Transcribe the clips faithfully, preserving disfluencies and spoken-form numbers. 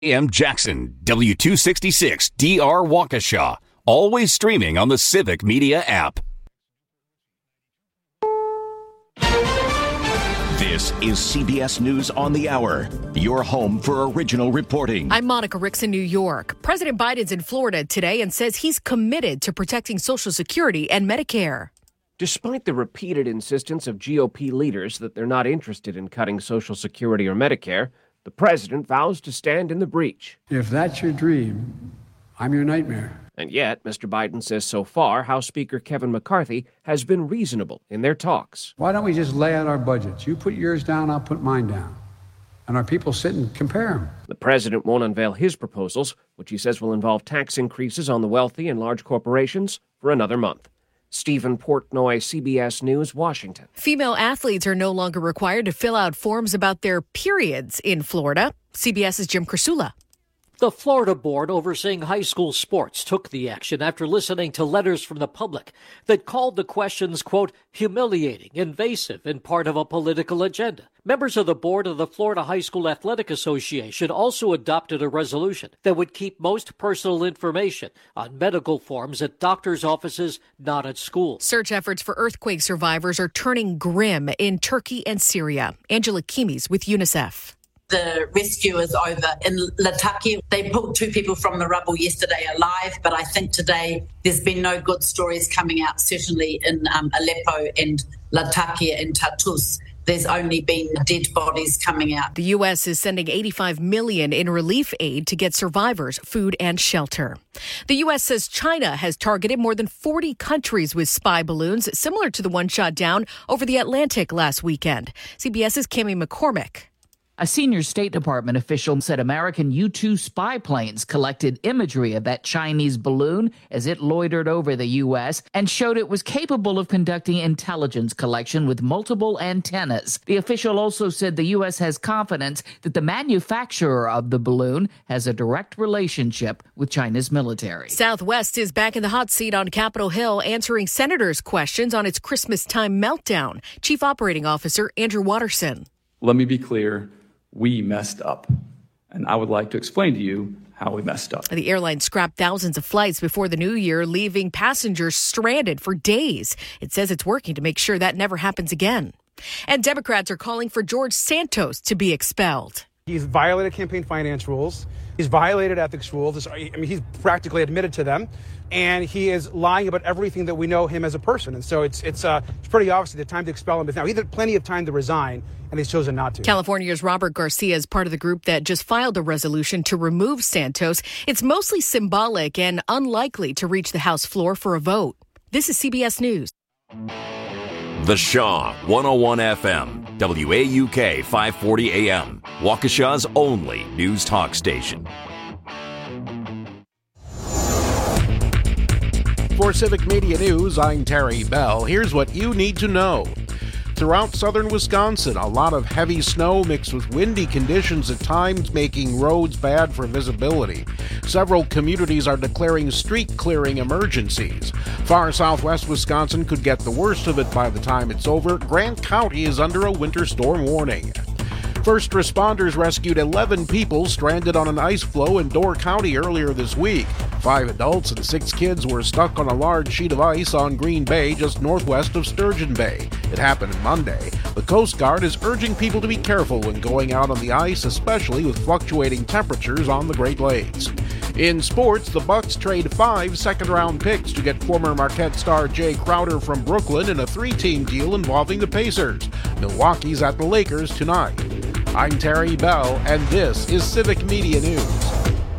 A M Jackson, W two sixty-six D R Waukesha. Always streaming on the Civic Media app. This is C B S News on the Hour, your home for original reporting. I'm Monica Ricks in New York. President Biden's in Florida today and says he's committed to protecting Social Security and Medicare. Despite the repeated insistence of G O P leaders that they're not interested in cutting Social Security or Medicare, the president vows to stand in the breach. If that's your dream, I'm your nightmare. And yet, Mister Biden says so far, House Speaker Kevin McCarthy has been reasonable in their talks. Why don't we just lay out our budgets? You put yours down, I'll put mine down. And our people sit and compare them. The president won't unveil his proposals, which he says will involve tax increases on the wealthy and large corporations, for another month. Stephen Portnoy, C B S News, Washington. Female athletes are no longer required to fill out forms about their periods in Florida. CBS's Jim Krasula. The Florida board overseeing high school sports took the action after listening to letters from the public that called the questions, quote, humiliating, invasive, and part of a political agenda. Members of the board of the Florida High School Athletic Association also adopted a resolution that would keep most personal information on medical forms at doctors' offices, not at schools. Search efforts for earthquake survivors are turning grim in Turkey and Syria. Angela Kimis with UNICEF. The rescue is over in Latakia. They pulled two people from the rubble yesterday alive, but I think today there's been no good stories coming out, certainly in um, Aleppo and Latakia and Tartus. There's only been dead bodies coming out. The U S is sending eighty-five million dollars in relief aid to get survivors food and shelter. The U S says China has targeted more than forty countries with spy balloons, similar to the one shot down over the Atlantic last weekend. CBS's Cami McCormick. A senior State Department official said American U two spy planes collected imagery of that Chinese balloon as it loitered over the U S and showed it was capable of conducting intelligence collection with multiple antennas. The official also said the U S has confidence that the manufacturer of the balloon has a direct relationship with China's military. Southwest is back in the hot seat on Capitol Hill, answering senators' questions on its Christmas time meltdown. Chief Operating Officer Andrew Watterson. Let me be clear. We messed up, and I would like to explain to you how we messed up. The airline scrapped thousands of flights before the new year, leaving passengers stranded for days. It says it's working to make sure that never happens again. And Democrats are calling for George Santos to be expelled. He's violated campaign finance rules. He's violated ethics rules. I mean, he's practically admitted to them. And he is lying about everything that we know him as a person. And so it's it's uh, it's pretty obvious the time to expel him is now. He had plenty of time to resign, and he's chosen not to. California's Robert Garcia is part of the group that just filed a resolution to remove Santos. It's mostly symbolic and unlikely to reach the House floor for a vote. This is C B S News. The Shaw, one oh one F M, W A U K five forty A M, Waukesha's only news talk station. For Civic Media News, I'm Terry Bell. Here's what you need to know. Throughout southern Wisconsin, a lot of heavy snow mixed with windy conditions at times, making roads bad for visibility. Several communities are declaring street clearing emergencies. Far southwest Wisconsin could get the worst of it by the time it's over. Grant County is under a winter storm warning. First responders rescued eleven people stranded on an ice floe in Door County earlier this week. Five adults and six kids were stuck on a large sheet of ice on Green Bay just northwest of Sturgeon Bay. It happened Monday. The Coast Guard is urging people to be careful when going out on the ice, especially with fluctuating temperatures on the Great Lakes. In sports, the Bucks trade five second-round picks to get former Marquette star Jay Crowder from Brooklyn in a three-team deal involving the Pacers. Milwaukee's at the Lakers tonight. I'm Terry Bell, and this is Civic Media News.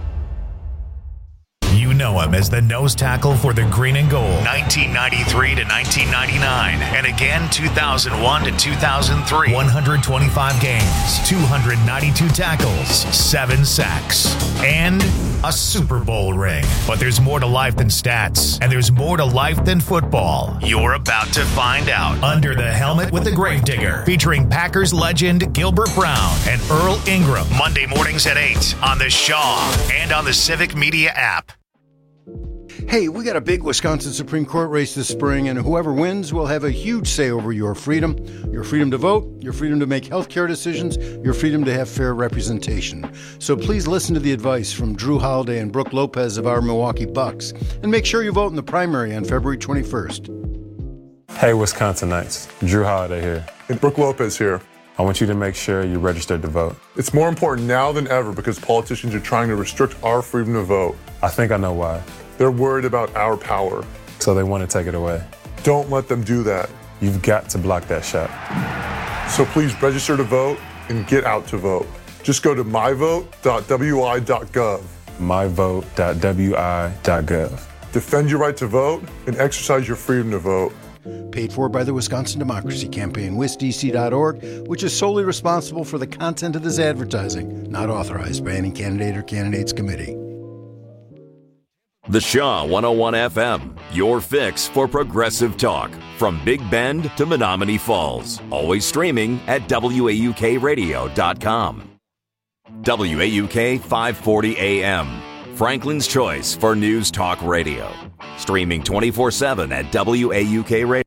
You know him as the nose tackle for the Green and Gold, nineteen ninety-three to nineteen ninety-nine, and again two thousand one to two thousand three. one hundred twenty-five games, two hundred ninety-two tackles, seven sacks, and a Super Bowl ring. But there's more to life than stats, and there's more to life than football. You're about to find out. Under the Helmet with the Gravedigger, featuring Packers legend Gilbert Brown and Earl Ingram. Monday mornings at eight on the Shaw and on the Civic Media app. Hey, we got a big Wisconsin Supreme Court race this spring, and whoever wins will have a huge say over your freedom. Your freedom to vote, your freedom to make health care decisions, your freedom to have fair representation. So please listen to the advice from Drew Holiday and Brooke Lopez of our Milwaukee Bucks, and make sure you vote in the primary on February twenty-first. Hey, Wisconsinites. Drew Holiday here. And Brooke Lopez here. I want you to make sure you registered to vote. It's more important now than ever because politicians are trying to restrict our freedom to vote. I think I know why. They're worried about our power. So they want to take it away. Don't let them do that. You've got to block that shot. So please register to vote and get out to vote. Just go to my vote dot w i dot gov. my vote dot w i dot gov. Defend your right to vote and exercise your freedom to vote. Paid for by the Wisconsin Democracy Campaign, wis d c dot org, which is solely responsible for the content of this advertising, not authorized by any candidate or candidates committee. The Shaw one oh one F M, your fix for progressive talk. From Big Bend to Menominee Falls. Always streaming at w a u k radio dot com. W A U K five forty A M. Franklin's choice for news talk radio. Streaming twenty-four seven at W A U K Radio.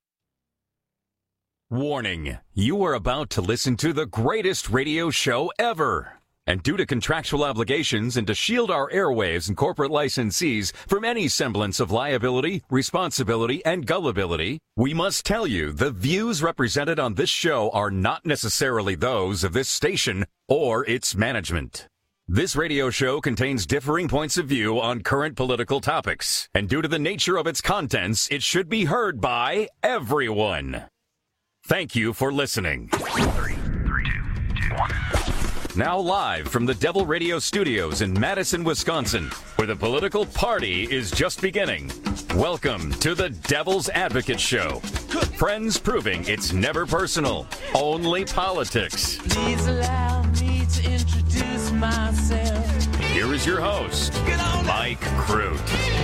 Warning, you are about to listen to the greatest radio show ever. And due to contractual obligations and to shield our airwaves and corporate licensees from any semblance of liability, responsibility, and gullibility, we must tell you the views represented on this show are not necessarily those of this station or its management. This radio show contains differing points of view on current political topics, and due to the nature of its contents, it should be heard by everyone. Thank you for listening. Three, three, two, two, one. Now live from the Devil Radio Studios in Madison, Wisconsin, where the political party is just beginning. Welcome to the Devil's Advocate Show. Friends proving it's never personal, only politics. Please allow me to introduce myself. Here is your host, Mike Crute.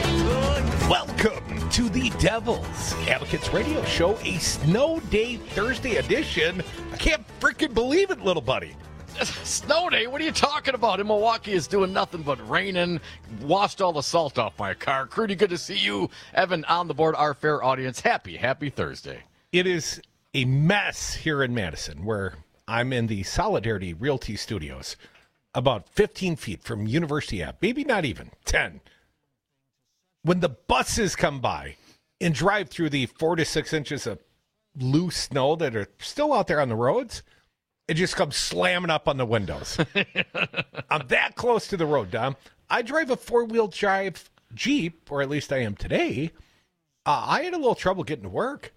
Welcome to the Devil's Advocates Radio Show, a snow day Thursday edition. I can't freaking believe it, little buddy. Snow day? What are you talking about? In Milwaukee is doing nothing but raining. Washed all the salt off my car. Crudy, good to see you. Evan on the board, our fair audience. Happy, happy Thursday. It is a mess here in Madison, where I'm in the Solidarity Realty Studios, about fifteen feet from University Ave, maybe not even, ten. When the buses come by and drive through the four to six inches of loose snow that are still out there on the roads, it just comes slamming up on the windows. I'm that close to the road, Dom. I drive a four-wheel drive Jeep, or at least I am today. Uh, I had a little trouble getting to work.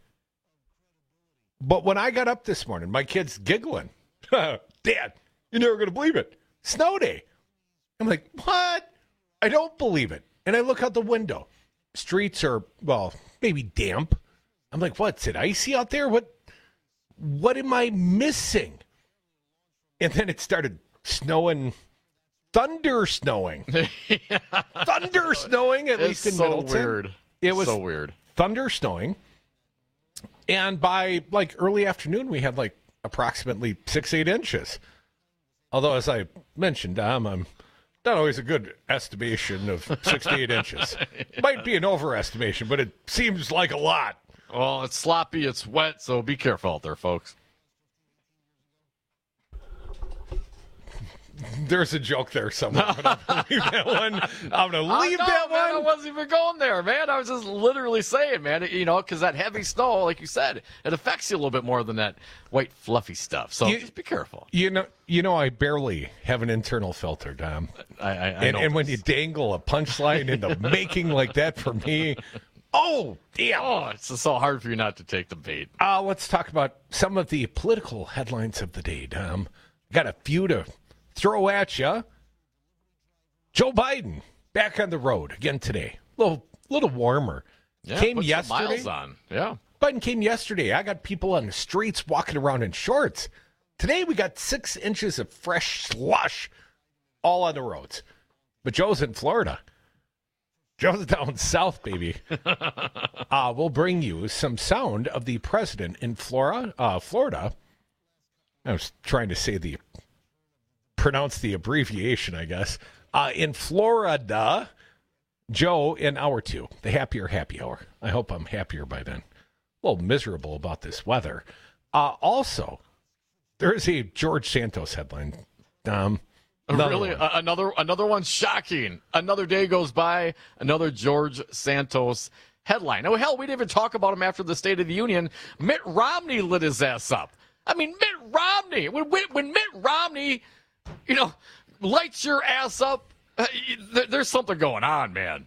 But when I got up this morning, my kid's giggling. Dad, you're never going to believe it. Snow day. I'm like, what? I don't believe it. And I look out the window. Streets are, well, maybe damp. I'm like, what's it icy out there? What? What am I missing? And then it started snowing, thunder snowing. yeah. Thunder snowing, at it's least in so Middleton. Weird. It was so weird. Thunder snowing. And by like early afternoon, we had like approximately six, eight inches. Although, as I mentioned, Dom, I'm not always a good estimation of six to eight inches. yeah. Might be an overestimation, but it seems like a lot. Well, it's sloppy, it's wet, so be careful out there, folks. There's a joke there somewhere, but I'm going to leave that one. I'm going to leave know, that man, one. I wasn't even going there, man. I was just literally saying, man, you know, because that heavy snow, like you said, it affects you a little bit more than that white, fluffy stuff. So you, just be careful. You know, you know, I barely have an internal filter, Dom. I, I, I and, and when you dangle a punchline into making like that for me, oh, damn. Oh, it's just so hard for you not to take the bait. Uh, let's talk about some of the political headlines of the day, Dom. Got a few to throw at you. Joe Biden back on the road again today. A little, little warmer. Yeah, came put some yesterday. miles on. Yeah. Biden came yesterday. I got people on the streets walking around in shorts. Today we got six inches of fresh slush all on the roads. But Joe's in Florida. Joe's down south, baby. uh, we'll bring you some sound of the president in Florida. Uh, Florida. I was trying to say the pronounce the abbreviation, I guess. Uh, in Florida, Joe in hour two, the happier happy hour. I hope I'm happier by then. A little miserable about this weather. Uh, also, there is a George Santos headline. Um, really, uh, another another one shocking. Another day goes by, another George Santos headline. Oh, hell, we didn't even talk about him after the State of the Union. Mitt Romney lit his ass up. I mean, Mitt Romney, when, when Mitt Romney, you know, lights your ass up, uh, there's something going on, man.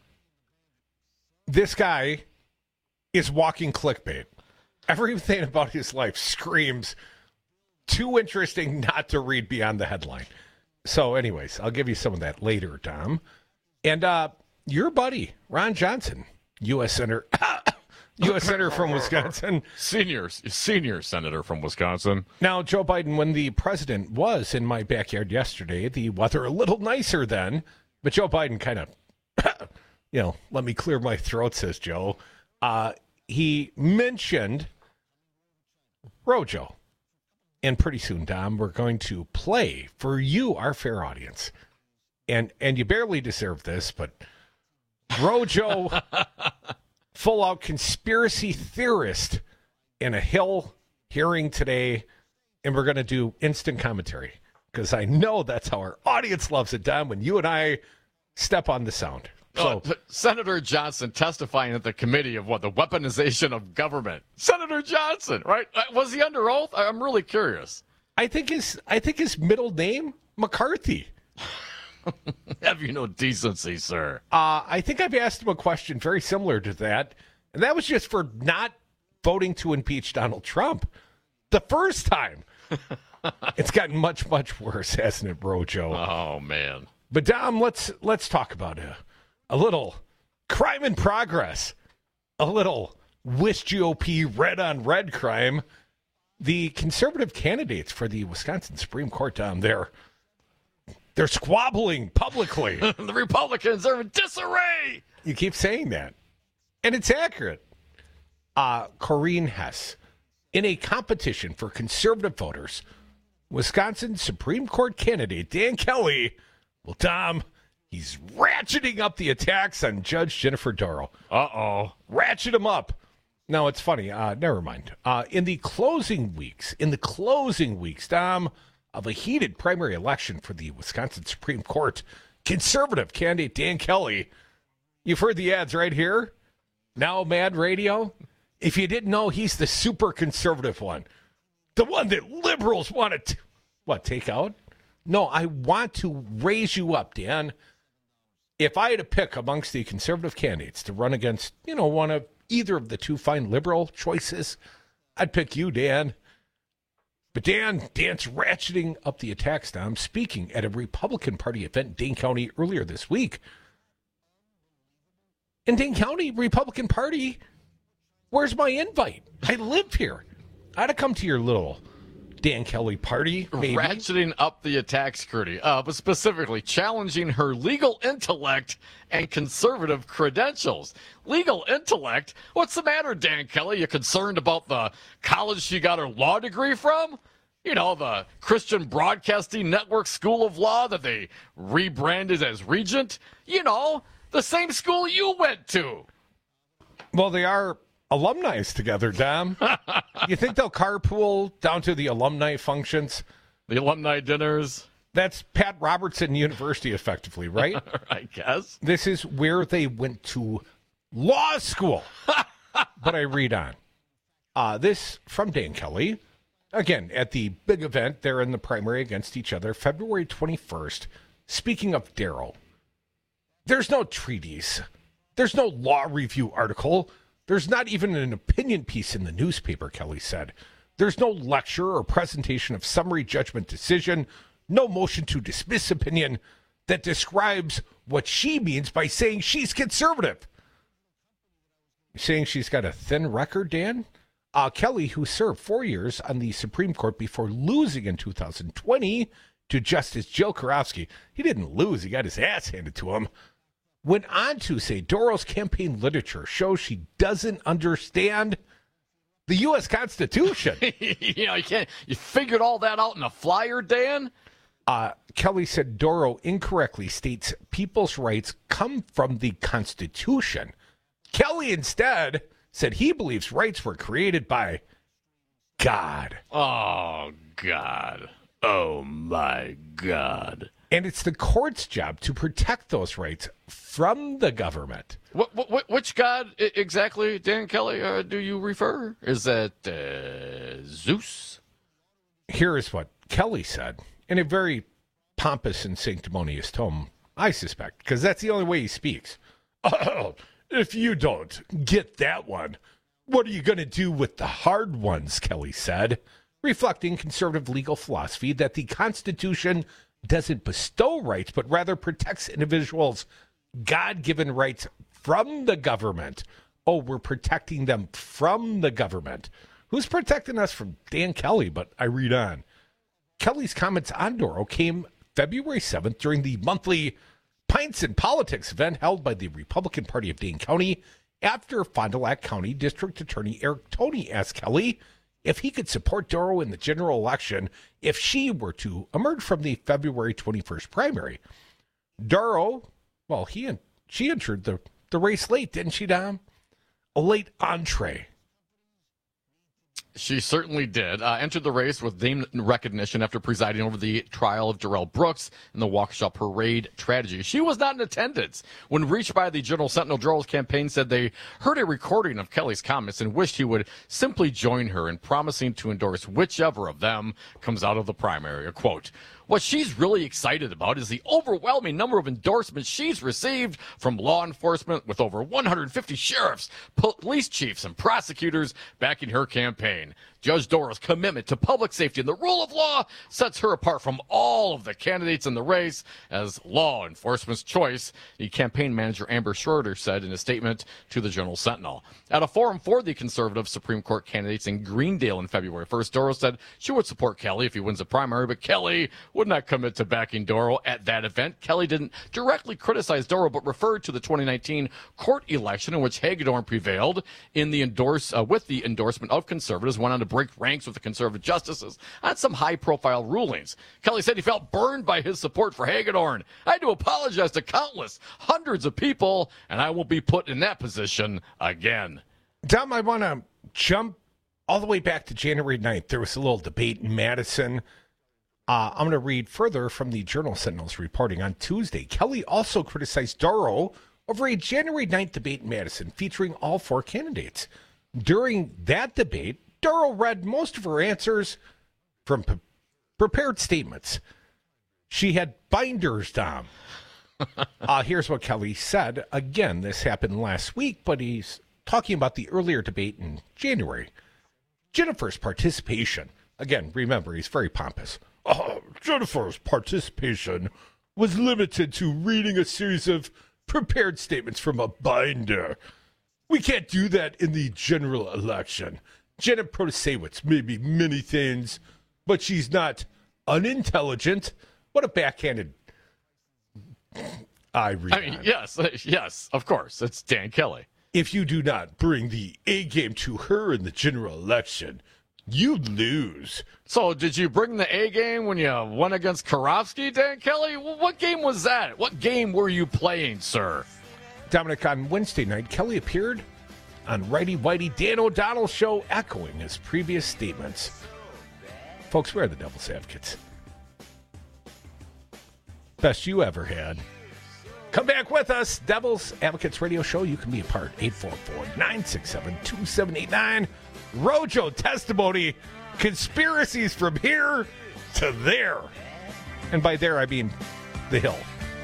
This guy is walking clickbait. Everything about his life screams too interesting not to read beyond the headline. So anyways, I'll give you some of that later, Tom. And uh, your buddy, Ron Johnson, U S Senator, U S Senator from Wisconsin. Senior, senior senator from Wisconsin. Now, Joe Biden, when the president was in my backyard yesterday, the weather a little nicer then, but Joe Biden kind of, you know, let me clear my throat, says Joe. Uh, he mentioned Rojo. And pretty soon, Dom, we're going to play for you, our fair audience. And and you barely deserve this, but Rojo, full-out conspiracy theorist in a Hill hearing today, and we're going to do instant commentary because I know that's how our audience loves it, Dom, when you and I step on the sound. So, uh, Senator Johnson testifying at the committee of what, the weaponization of government. Senator Johnson, right? Was he under oath? I'm really curious. I think his I think his middle name, McCarthy. Have you no decency, sir? Uh, I think I've asked him a question very similar to that, and that was just for not voting to impeach Donald Trump the first time. It's gotten much, much worse, hasn't it, Rojo? Oh, man. But, Dom, let's let's talk about it. A little crime in progress, a little Wish G O P red on red crime. The conservative candidates for the Wisconsin Supreme Court down there, they're squabbling publicly. The Republicans are in disarray. You keep saying that, and it's accurate. Uh, Corrine Hess, in a competition for conservative voters, Wisconsin Supreme Court candidate Dan Kelly, well, Tom, he's ratcheting up the attacks on Judge Jennifer Dorow. Uh-oh. Ratchet him up. No, it's funny. Uh, never mind. Uh, in the closing weeks, in the closing weeks, Tom, of a heated primary election for the Wisconsin Supreme Court, conservative candidate Dan Kelly, you've heard the ads right here. Now Mad Radio. If you didn't know, he's the super conservative one. The one that liberals want to, what, take out? No, I want to raise you up, Dan. If I had to pick amongst the conservative candidates to run against, you know, one of either of the two fine liberal choices, I'd pick you, Dan. But Dan, Dan's ratcheting up the attacks, Tom, speaking at a Republican Party event in Dane County earlier this week. In Dane County, Republican Party, where's my invite? I live here. I'd have come to your little Dan Kelly party, maybe. Ratcheting up the attacks, Curdy, uh, but specifically challenging her legal intellect and conservative credentials. Legal intellect? What's the matter, Dan Kelly? You concerned about the college she got her law degree from? You know, the Christian Broadcasting Network School of Law that they rebranded as Regent? You know, the same school you went to. Well, they are alumni together, Dom. You think they'll carpool down to the alumni functions? The alumni dinners? That's Pat Robertson University, effectively, right? I guess. This is where they went to law school. But I read on. Uh, this from Dan Kelly. Again, at the big event, they're in the primary against each other, February twenty-first. Speaking of Darrow, there's no treatise. There's no law review article. There's not even an opinion piece in the newspaper, Kelly said. There's no lecture or presentation of summary judgment decision, no motion to dismiss opinion that describes what she means by saying she's conservative. You're saying she's got a thin record, Dan? Uh, Kelly, who served four years on the Supreme Court before losing in two thousand twenty to Justice Jill Karofsky, he didn't lose, he got his ass handed to him, went on to say Dorow's campaign literature shows she doesn't understand the U S Constitution. You know, you can't. You figured all that out in a flyer, Dan? Uh, Kelly said Dorow incorrectly states people's rights come from the Constitution. Kelly instead said he believes rights were created by God. Oh, God. Oh, my God. And it's the court's job to protect those rights from the government. What, what, which God exactly, Dan Kelly, uh, do you refer? Is that uh, Zeus? Here is what Kelly said in a very pompous and sanctimonious tone, I suspect, because that's the only way he speaks. Oh, if you don't get that one, what are you going to do with the hard ones, Kelly said, reflecting conservative legal philosophy that the Constitution doesn't bestow rights, but rather protects individuals' God-given rights from the government. Oh, we're protecting them from the government. Who's protecting us from Dan Kelly? But I read on. Kelly's comments on Dorow came February seventh during the monthly Pints and Politics event held by the Republican Party of Dane County after Fond du Lac County District Attorney Eric Toney asked Kelly if he could support Dorow in the general election if she were to emerge from the February twenty-first primary. Dorow, well, he and she entered the, the race late, didn't she, Dom? A late entree. She certainly did. Uh, entered the race with name recognition after presiding over the trial of Darrell Brooks in the Waukesha Parade tragedy. She was not in attendance when reached by the Journal Sentinel. Darrell's campaign said they heard a recording of Kelly's comments and wished he would simply join her in promising to endorse whichever of them comes out of the primary. A quote. What she's really excited about is the overwhelming number of endorsements she's received from law enforcement, with over one hundred fifty sheriffs, police chiefs, and prosecutors backing her campaign. Judge Dorow's commitment to public safety and the rule of law sets her apart from all of the candidates in the race as law enforcement's choice, the campaign manager Amber Schroeder said in a statement to the Journal Sentinel. At a forum for the conservative Supreme Court candidates in Greendale on February first, Dorow said she would support Kelly if he wins the primary, but Kelly would not commit to backing Dorow at that event. Kelly didn't directly criticize Dorow, but referred to the twenty nineteen court election in which Hagedorn prevailed in the endorse uh, with the endorsement of conservatives, went on to break ranks with the conservative justices on some high-profile rulings. Kelly said he felt burned by his support for Hagedorn. I had to apologize to countless, hundreds of people, and I won't be put in that position again. Dom, I want to jump all the way back to January ninth. There was a little debate in Madison. Uh, I'm going to read further from the Journal Sentinel's reporting on Tuesday. Kelly also criticized Dorow over a January ninth debate in Madison featuring all four candidates. During that debate, Dorow read most of her answers from pre- prepared statements. She had binders, Dom. uh, here's what Kelly said. Again, this happened last week, but he's talking about the earlier debate in January. Jennifer's participation. Again, remember, he's very pompous. Oh, Jennifer's participation was limited to reading a series of prepared statements from a binder. We can't do that in the general election. Janet Protasiewicz may be many things, but she's not unintelligent. What a backhanded... I read I mean, yes, yes, of course. It's Dan Kelly. If you do not bring the A game to her in the general election, you lose. So did you bring the A game when you went against Karofsky, Dan Kelly? What game was that? What game were you playing, sir? Dominic, on Wednesday night, Kelly appeared on Righty Whitey Dan O'Donnell's show, echoing his previous statements. Folks, we're the Devil's Advocates. Best you ever had. Come back with us. Devil's Advocates Radio Show. You can be a part. eight four four, nine six seven, two seven eight nine. Rojo testimony. Conspiracies from here to there. And by there, I mean the Hill.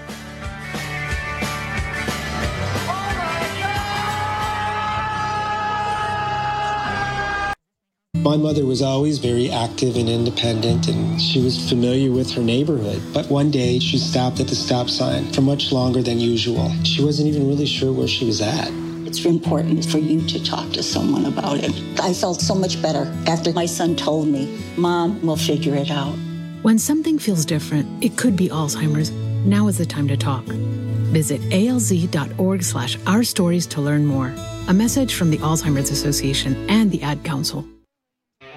My mother was always very active and independent, and she was familiar with her neighborhood. But one day, she stopped at the stop sign for much longer than usual. She wasn't even really sure where she was at. It's important for you to talk to someone about it. I felt so much better after my son told me, Mom, we'll figure it out. When something feels different, it could be Alzheimer's. Now is the time to talk. Visit alz.org slash our stories to learn more. A message from the Alzheimer's Association and the Ad Council.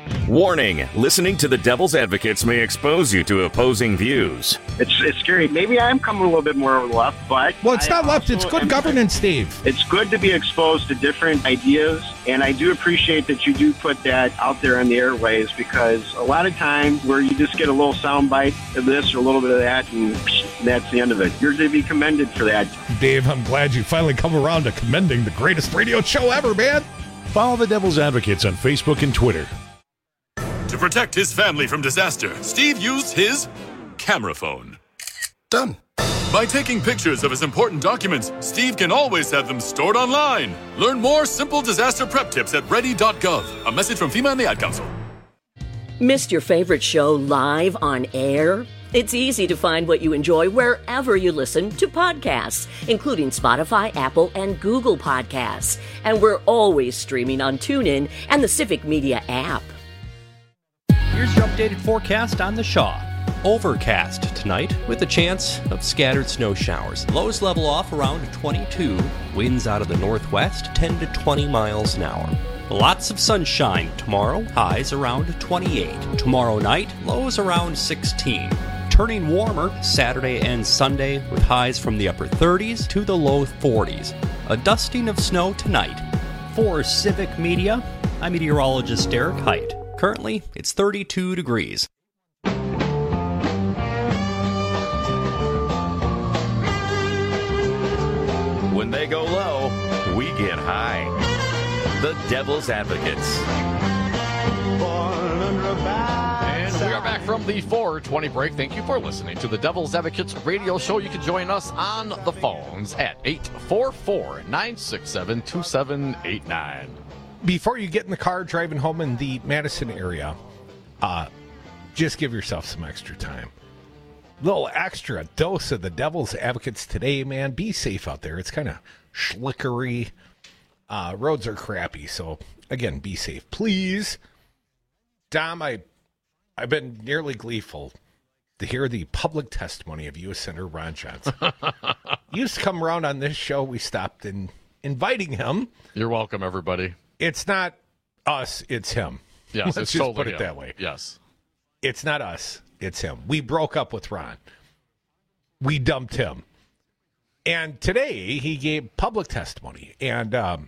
Warning, listening to the Devil's Advocates may expose you to opposing views. It's it's scary. Maybe I'm coming a little bit more left, but... Well, it's not I left. It's good governance, Steve. It's good to be exposed to different ideas, and I do appreciate that you do put that out there on the airways, because a lot of times where you just get a little soundbite of this or a little bit of that, and that's the end of it. You're to be commended for that. Dave, I'm glad you finally come around to commending the greatest radio show ever, man. Follow the Devil's Advocates on Facebook and Twitter. To protect his family from disaster, Steve used his camera phone. Done. By taking pictures of his important documents, Steve can always have them stored online. Learn more simple disaster prep tips at ready dot gov. A message from FEMA and the Ad Council. Missed your favorite show live on air? It's easy to find what you enjoy wherever you listen to podcasts, including Spotify, Apple, and Google Podcasts. And we're always streaming on TuneIn and the Civic Media app. Here's your updated forecast on the Shaw. Overcast tonight with a chance of scattered snow showers. Lows level off around twenty-two. Winds out of the northwest ten to twenty miles an hour. Lots of sunshine tomorrow. Highs around twenty-eight. Tomorrow night, lows around sixteen. Turning warmer Saturday and Sunday with highs from the upper thirties to the low forties. A dusting of snow tonight. For Civic Media, I'm meteorologist Derek Height. Currently, it's thirty-two degrees. When they go low, we get high. The Devil's Advocates. And we are back from the four twenty break. Thank you for listening to the Devil's Advocates radio show. You can join us on the phones at eight four four, nine six seven, two seven eight nine. Before you get in the car driving home in the Madison area, uh, just give yourself some extra time. Little extra dose of the Devil's Advocates today, man. Be safe out there. It's kind of schlickery. Uh, roads are crappy, so again, be safe, please. Dom, I, I've been nearly gleeful to hear the public testimony of U S Senator Ron Johnson. He used to come around on this show. We stopped in inviting him. You're welcome, everybody. It's not us, it's him. Yes, Let's it's just totally put it him. that way. Yes. It's not us, it's him. We broke up with Ron. We dumped him. And today he gave public testimony. And um,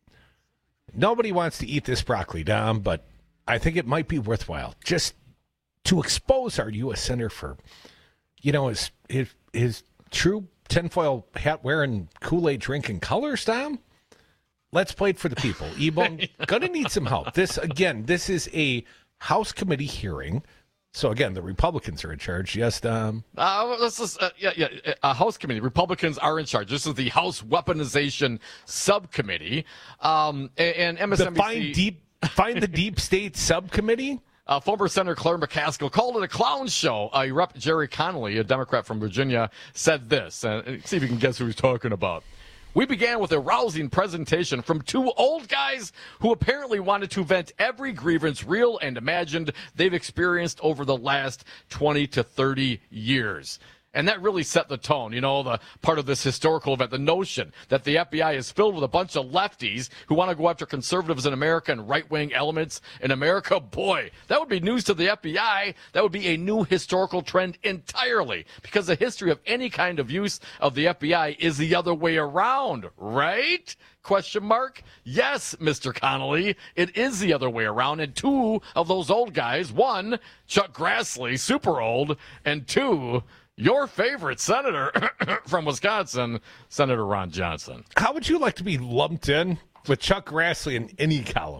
nobody wants to eat this broccoli, Dom, but I think it might be worthwhile just to expose our U S Senator for, you know, his his, his true tinfoil hat wearing, Kool-Aid drinking colors, Dom. Let's play it for the people. Ebon, gonna need some help. This, again, this is a House committee hearing. So, again, the Republicans are in charge. Yes, Dom? Uh, this is, uh, yeah, yeah, a House committee. Republicans are in charge. This is the House Weaponization Subcommittee. Um, and, and M S N B C... The find, deep, find the Deep State Subcommittee? Uh, former Senator Claire McCaskill called it a clown show. Uh, Rep Jerry Connolly, a Democrat from Virginia, said this. Uh, see if you can guess who he's talking about. We began with a rousing presentation from two old guys who apparently wanted to vent every grievance, real and imagined, they've experienced over the last twenty to thirty years. And that really set the tone, you know, the part of this historical event, the notion that the F B I is filled with a bunch of lefties who want to go after conservatives in America and right-wing elements in America. Boy, that would be news to the F B I. That would be a new historical trend entirely, because the history of any kind of use of the F B I is the other way around, right? Question mark? Yes, Mister Connolly, it is the other way around. And two of those old guys, one, Chuck Grassley, super old, and two, your favorite senator from Wisconsin, Senator Ron Johnson. How would you like to be lumped in with Chuck Grassley in any column?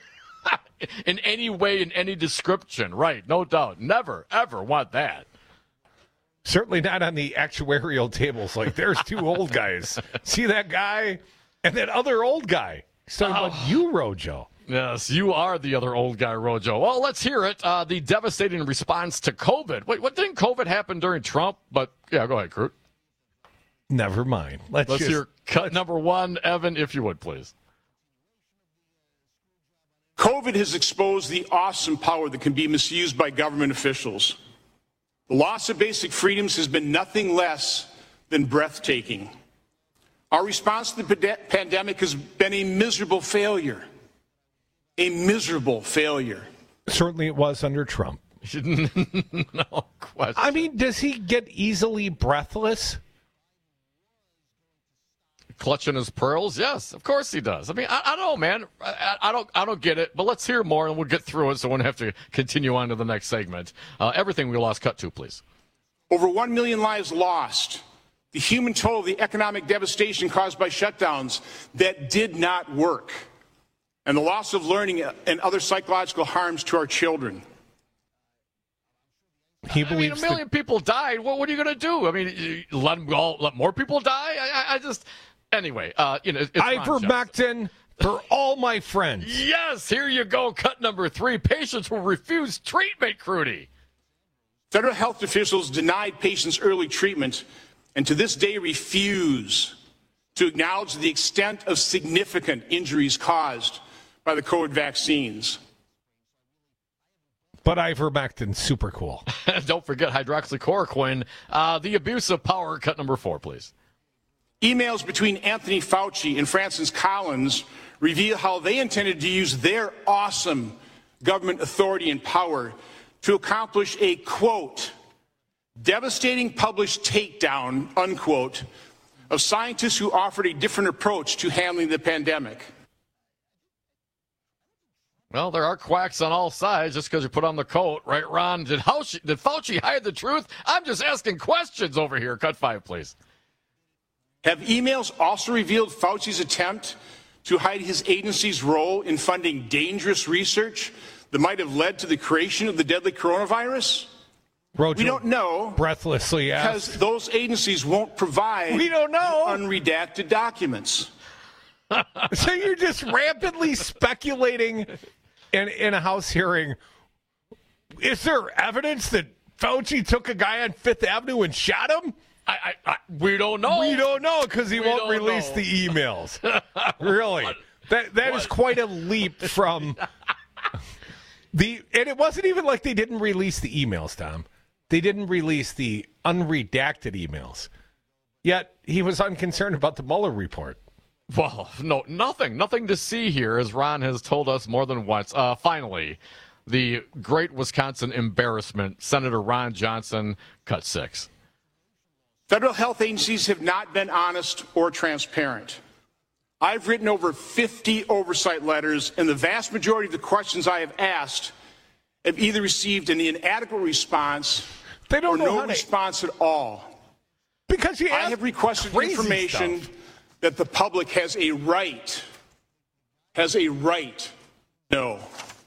In any way, in any description, right, no doubt. Never, ever want that. Certainly not on the actuarial tables. Like, there's two old guys. See that guy? And that other old guy. So oh. about you, Rojo. Yes, you are the other old guy, Rojo. Well, let's hear it. Uh, the devastating response to COVID. Wait, what didn't COVID happen during Trump? But, yeah, go ahead, Crute. Never mind. Let's, let's just, hear cut let's... number one. Evan, if you would, please. COVID has exposed the awesome power that can be misused by government officials. The loss of basic freedoms has been nothing less than breathtaking. Our response to the pandemic has been a miserable failure. A miserable failure. Certainly it was under Trump. No question. I mean, does he get easily breathless? Clutching his pearls? Yes, of course he does. I mean, I, I don't know, man. I, I don't I don't get it, but let's hear more and we'll get through it so we don't have to continue on to the next segment. Uh, everything we lost, cut to, please. Over one million lives lost. The human toll of the economic devastation caused by shutdowns that did not work. And the loss of learning and other psychological harms to our children. He I mean, a million the... people died. What, what are you going to do? I mean, let them all, let more people die? I, I, I just... Anyway, uh, you know, it's ivermectin for all my friends. Yes, here you go. Cut number three. Patients will refuse treatment, Crudy. Federal health officials denied patients early treatment and to this day refuse to acknowledge the extent of significant injuries caused by the COVID vaccines. But ivermectin's super cool. Don't forget hydroxychloroquine. Uh, the abuse of power. Cut number four, please. Emails between Anthony Fauci and Francis Collins reveal how they intended to use their awesome government authority and power to accomplish a, quote, devastating published takedown, unquote, of scientists who offered a different approach to handling the pandemic. Well, there are quacks on all sides just because you put on the coat, right, Ron? Did Fauci, did Fauci hide the truth? I'm just asking questions over here. Cut five, please. Have emails also revealed Fauci's attempt to hide his agency's role in funding dangerous research that might have led to the creation of the deadly coronavirus? Roger, we don't know. Breathlessly asked. Because those agencies won't provide we don't know. unredacted documents. So you're just rampantly speculating in, in a House hearing. Is there evidence that Fauci took a guy on Fifth Avenue and shot him? I, I, I, we don't know. We don't know because he we won't release know. the emails. Really, what? that that what? is quite a leap from the. And it wasn't even like they didn't release the emails, Tom. They didn't release the unredacted emails. Yet he was unconcerned about the Mueller report. Well, no, nothing, nothing to see here, as Ron has told us more than once. Uh, finally, the great Wisconsin embarrassment, Senator Ron Johnson, cut six. Federal health agencies have not been honest or transparent. I've written over fifty oversight letters, and the vast majority of the questions I have asked have either received an inadequate response they don't or know no how to... response at all. Because you I have requested information stuff. that the public has a right, has a right to know.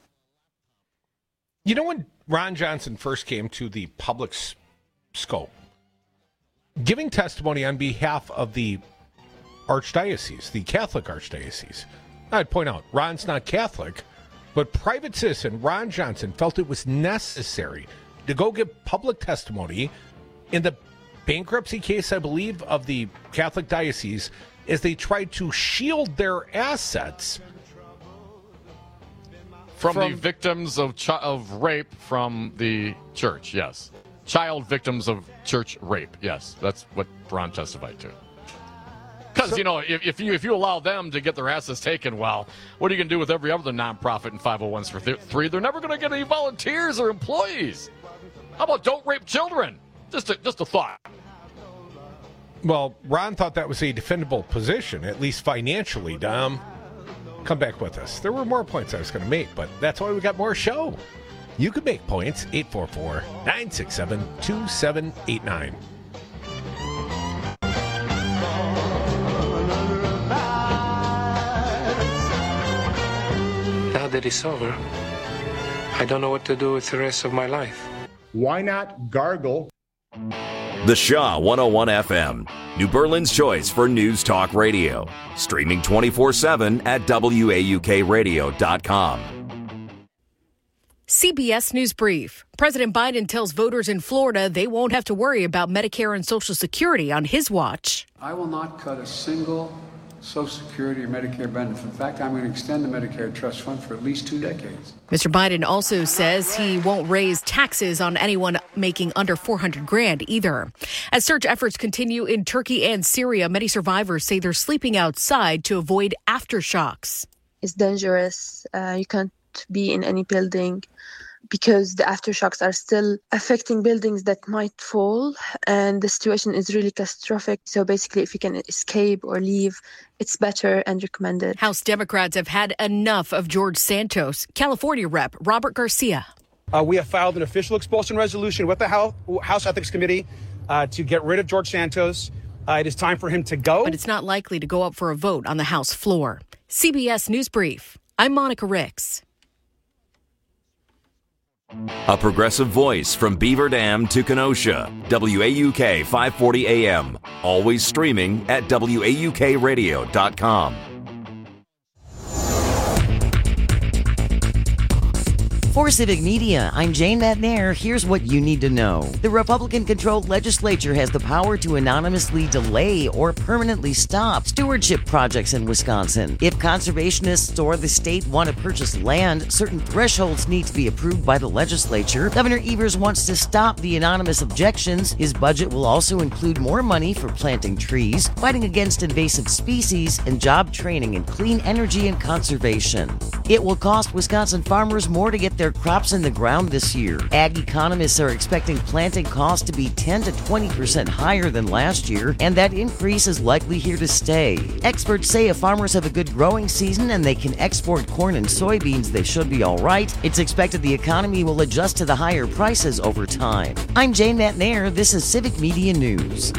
You know, when Ron Johnson first came to the public scope, giving testimony on behalf of the archdiocese, the Catholic archdiocese. I'd point out, Ron's not Catholic, but private citizen Ron Johnson felt it was necessary to go give public testimony in the bankruptcy case, I believe, of the Catholic diocese, as they tried to shield their assets from, from the victims of ch- of rape from the church, yes. Child victims of church rape. Yes, that's what Ron testified to. Because, so, you know, if, if you if you allow them to get their assets taken, well, what are you going to do with every other nonprofit and five oh one c three? They're never going to get any volunteers or employees. How about don't rape children? Just a, just a thought. Well, Ron thought that was a defendable position, at least financially, Dom. Come back with us. There were more points I was going to make, but that's why we got more show. You can make points, eight four four, nine six seven, two seven eight nine. Now that it's over, I don't know what to do with the rest of my life. Why not gargle? The Shaw one oh one F M, New Berlin's choice for news talk radio. Streaming twenty-four seven at W A U K radio dot com. C B S News Brief. President Biden tells voters in Florida they won't have to worry about Medicare and Social Security on his watch. I will not cut a single Social Security or Medicare benefit. In fact, I'm going to extend the Medicare Trust Fund for at least two decades. Mister Biden also says he won't raise taxes on anyone making under four hundred grand either. As search efforts continue in Turkey and Syria, many survivors say they're sleeping outside to avoid aftershocks. It's dangerous. Uh, you can't not be in any building because the aftershocks are still affecting buildings that might fall, and the situation is really catastrophic. So basically, if you can escape or leave, it's better and recommended. House Democrats have had enough of George Santos. California Rep Robert Garcia. Uh, we have filed an official expulsion resolution with the House, House Ethics Committee uh, to get rid of George Santos. Uh, it is time for him to go. But it's not likely to go up for a vote on the House floor. C B S News Brief. I'm Monica Ricks. A progressive voice from Beaver Dam to Kenosha. W A U K five forty A M. Always streaming at W A U K radio dot com. For Civic Media, I'm Jane Matnair. Here's what you need to know. The Republican-controlled legislature has the power to anonymously delay or permanently stop stewardship projects in Wisconsin. If conservationists or the state want to purchase land, certain thresholds need to be approved by the legislature. Governor Evers wants to stop the anonymous objections. His budget will also include more money for planting trees, fighting against invasive species, and job training in clean energy and conservation. It will cost Wisconsin farmers more to get their crops in the ground this year. Ag economists are expecting planting costs to be ten to twenty percent higher than last year, and that increase is likely here to stay. Experts say if farmers have a good growing season and they can export corn and soybeans, they should be all right. It's expected the economy will adjust to the higher prices over time. I'm Jane Matnair. This is Civic Media News.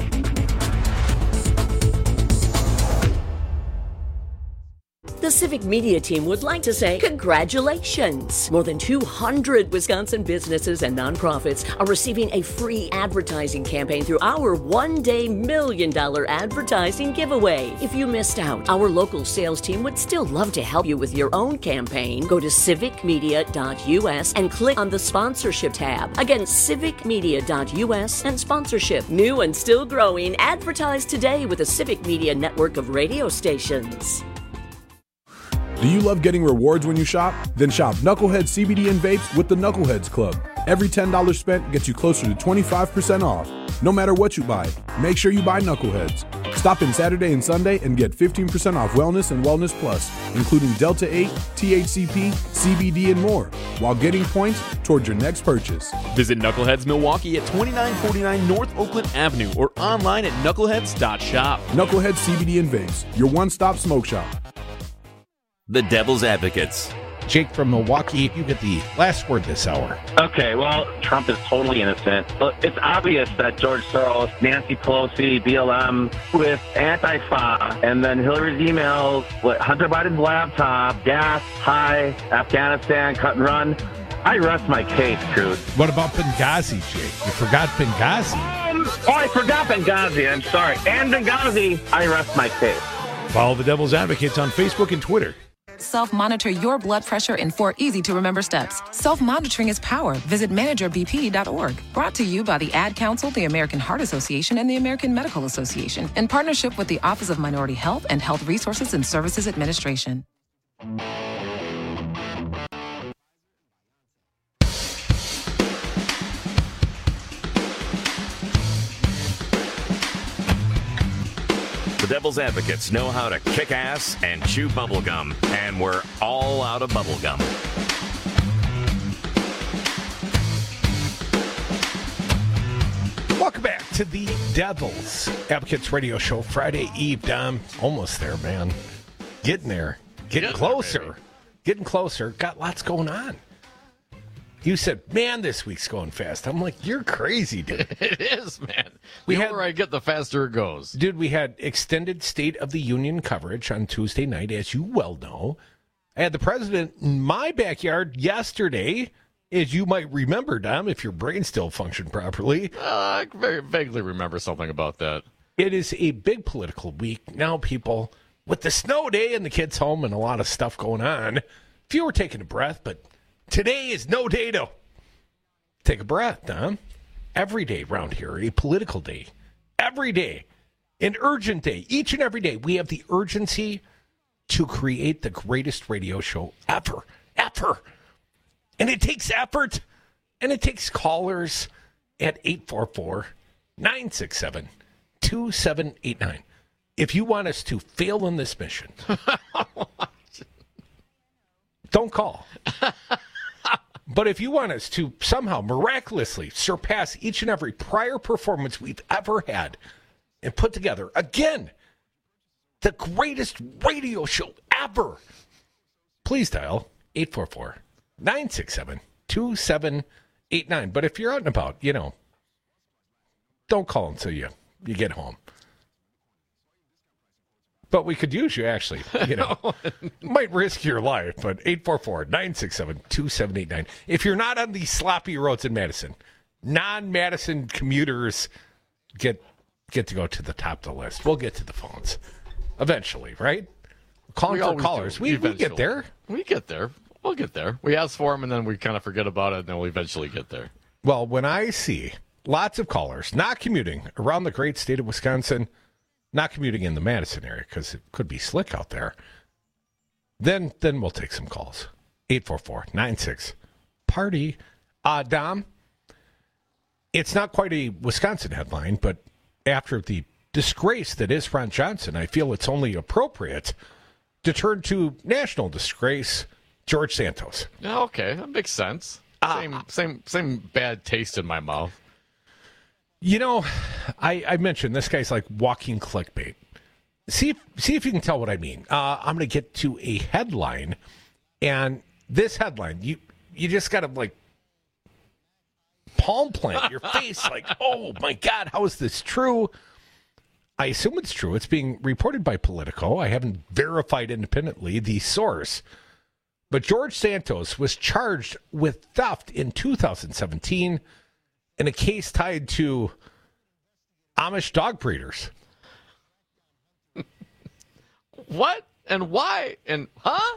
The Civic Media team would like to say congratulations. More than two hundred Wisconsin businesses and nonprofits are receiving a free advertising campaign through our one-day million dollar advertising giveaway. If you missed out, our local sales team would still love to help you with your own campaign. Go to civic media dot U S and click on the sponsorship tab. Again, civic media dot U S and sponsorship. New and still growing. Advertise today with the Civic Media network of radio stations. Do you love getting rewards when you shop? Then shop Knucklehead C B D and vapes with the Knuckleheads Club. Every ten dollars spent gets you closer to twenty-five percent off. No matter what you buy, make sure you buy Knuckleheads. Stop in Saturday and Sunday and get fifteen percent off Wellness and Wellness Plus, including Delta eight, T H C P, C B D, and more, while getting points towards your next purchase. Visit Knuckleheads Milwaukee at twenty-nine forty-nine North Oakland Avenue or online at knuckleheads dot shop. Knuckleheads C B D and vapes, your one-stop smoke shop. The Devil's Advocates. Jake from Milwaukee, you get the last word this hour. Okay, well, Trump is totally innocent. But it's obvious that George Soros, Nancy Pelosi, B L M, with Antifa, and then Hillary's emails, what, Hunter Biden's laptop, gas, high, Afghanistan, cut and run. I rest my case, Truth. What about Benghazi, Jake? You forgot Benghazi. Um, oh, I forgot Benghazi. I'm sorry. And Benghazi, I rest my case. Follow the Devil's Advocates on Facebook and Twitter. Self-monitor your blood pressure in four easy-to-remember steps. Self-monitoring is power. Visit manager b p dot org. Brought to you by the Ad Council, the American Heart Association, and the American Medical Association, in partnership with the Office of Minority Health and Health Resources and Services Administration. The Devil's Advocates know how to kick ass and chew bubblegum, and we're all out of bubblegum. Welcome back to the Devil's Advocates Radio Show, Friday Eve. Dom, almost there, man. Getting there. Getting closer. Getting closer. Got lots going on. You said, man, this week's going fast. I'm like, you're crazy, dude. It is, man. The We older I get, the faster it goes. Dude, we had extended State of the Union coverage on Tuesday night, as you well know. I had the president in my backyard yesterday, as you might remember, Dom, if your brain still functioned properly. Uh, I very vaguely remember something about that. It is a big political week. Now, people, with the snow day and the kids home and a lot of stuff going on, few are taking a breath, but today is no day to take a breath, Dom. Every day around here, a political day. Every day. An urgent day. Each and every day, we have the urgency to create the greatest radio show ever. Ever. And it takes effort. And it takes callers at eight four four, nine six seven, two seven eight nine. If you want us to fail in this mission, don't call. But if you want us to somehow miraculously surpass each and every prior performance we've ever had and put together, again, the greatest radio show ever, please dial eight four four, nine six seven, two seven eight nine. But if you're out and about, you know, don't call until you, you get home. But we could use you, actually. You know, might risk your life, but eight four four, nine six seven, two seven eight nine. If you're not on the sloppy roads in Madison, non-Madison commuters get get to go to the top of the list. We'll get to the phones eventually, right? Calling for callers. We, we get there. We get there. We'll get there. We ask for them, and then we kind of forget about it, and then we'll eventually get there. Well, when I see lots of callers not commuting around the great state of Wisconsin, not commuting in the Madison area because it could be slick out there, then then we'll take some calls. eight four four, nine six, party. Uh, Dom, it's not quite a Wisconsin headline, but after the disgrace that is Ron Johnson, I feel it's only appropriate to turn to national disgrace, George Santos. Yeah, okay, that makes sense. Uh, same, same, same bad taste in my mouth. You know, I, I mentioned this guy's like walking clickbait. See if, see if you can tell what I mean. Uh, I'm going to get to a headline, and this headline, you you just got to like palm plant your face like, oh my God, how is this true? I assume it's true. It's being reported by Politico. I haven't verified independently the source. But George Santos was charged with theft in two thousand seventeen in a case tied to Amish dog breeders. What? And why? And huh?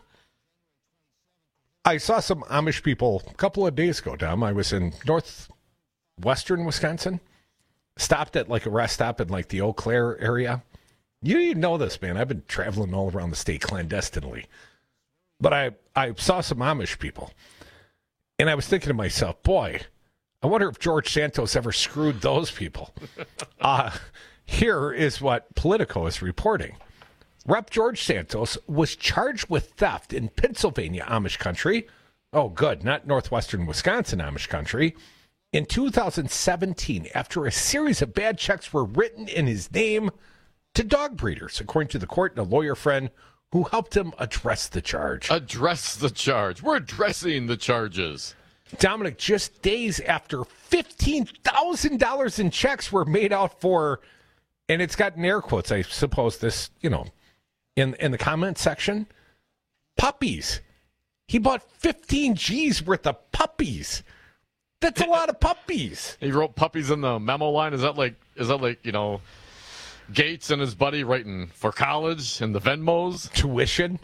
I saw some Amish people a couple of days ago, Dom. I was in northwestern Wisconsin. Stopped at like a rest stop in like the Eau Claire area. You didn't even know this, man. I've been traveling all around the state clandestinely. But I, I saw some Amish people. And I was thinking to myself, boy, I wonder if George Santos ever screwed those people. Uh, here is what Politico is reporting. Rep George Santos was charged with theft in Pennsylvania Amish country. Oh, good, not northwestern Wisconsin Amish country. In two thousand seventeen, after a series of bad checks were written in his name to dog breeders, according to the court and a lawyer friend who helped him address the charge. Address the charge. We're addressing the charges. Dominic, just days after fifteen thousand dollars in checks were made out for, and it's got in air quotes, I suppose this, you know, in, in the comment section, puppies. He bought fifteen G's worth of puppies. That's a lot of puppies. He wrote puppies in the memo line. Is that like, is that like, you know, Gates and his buddy writing for college and the Venmos? Tuition.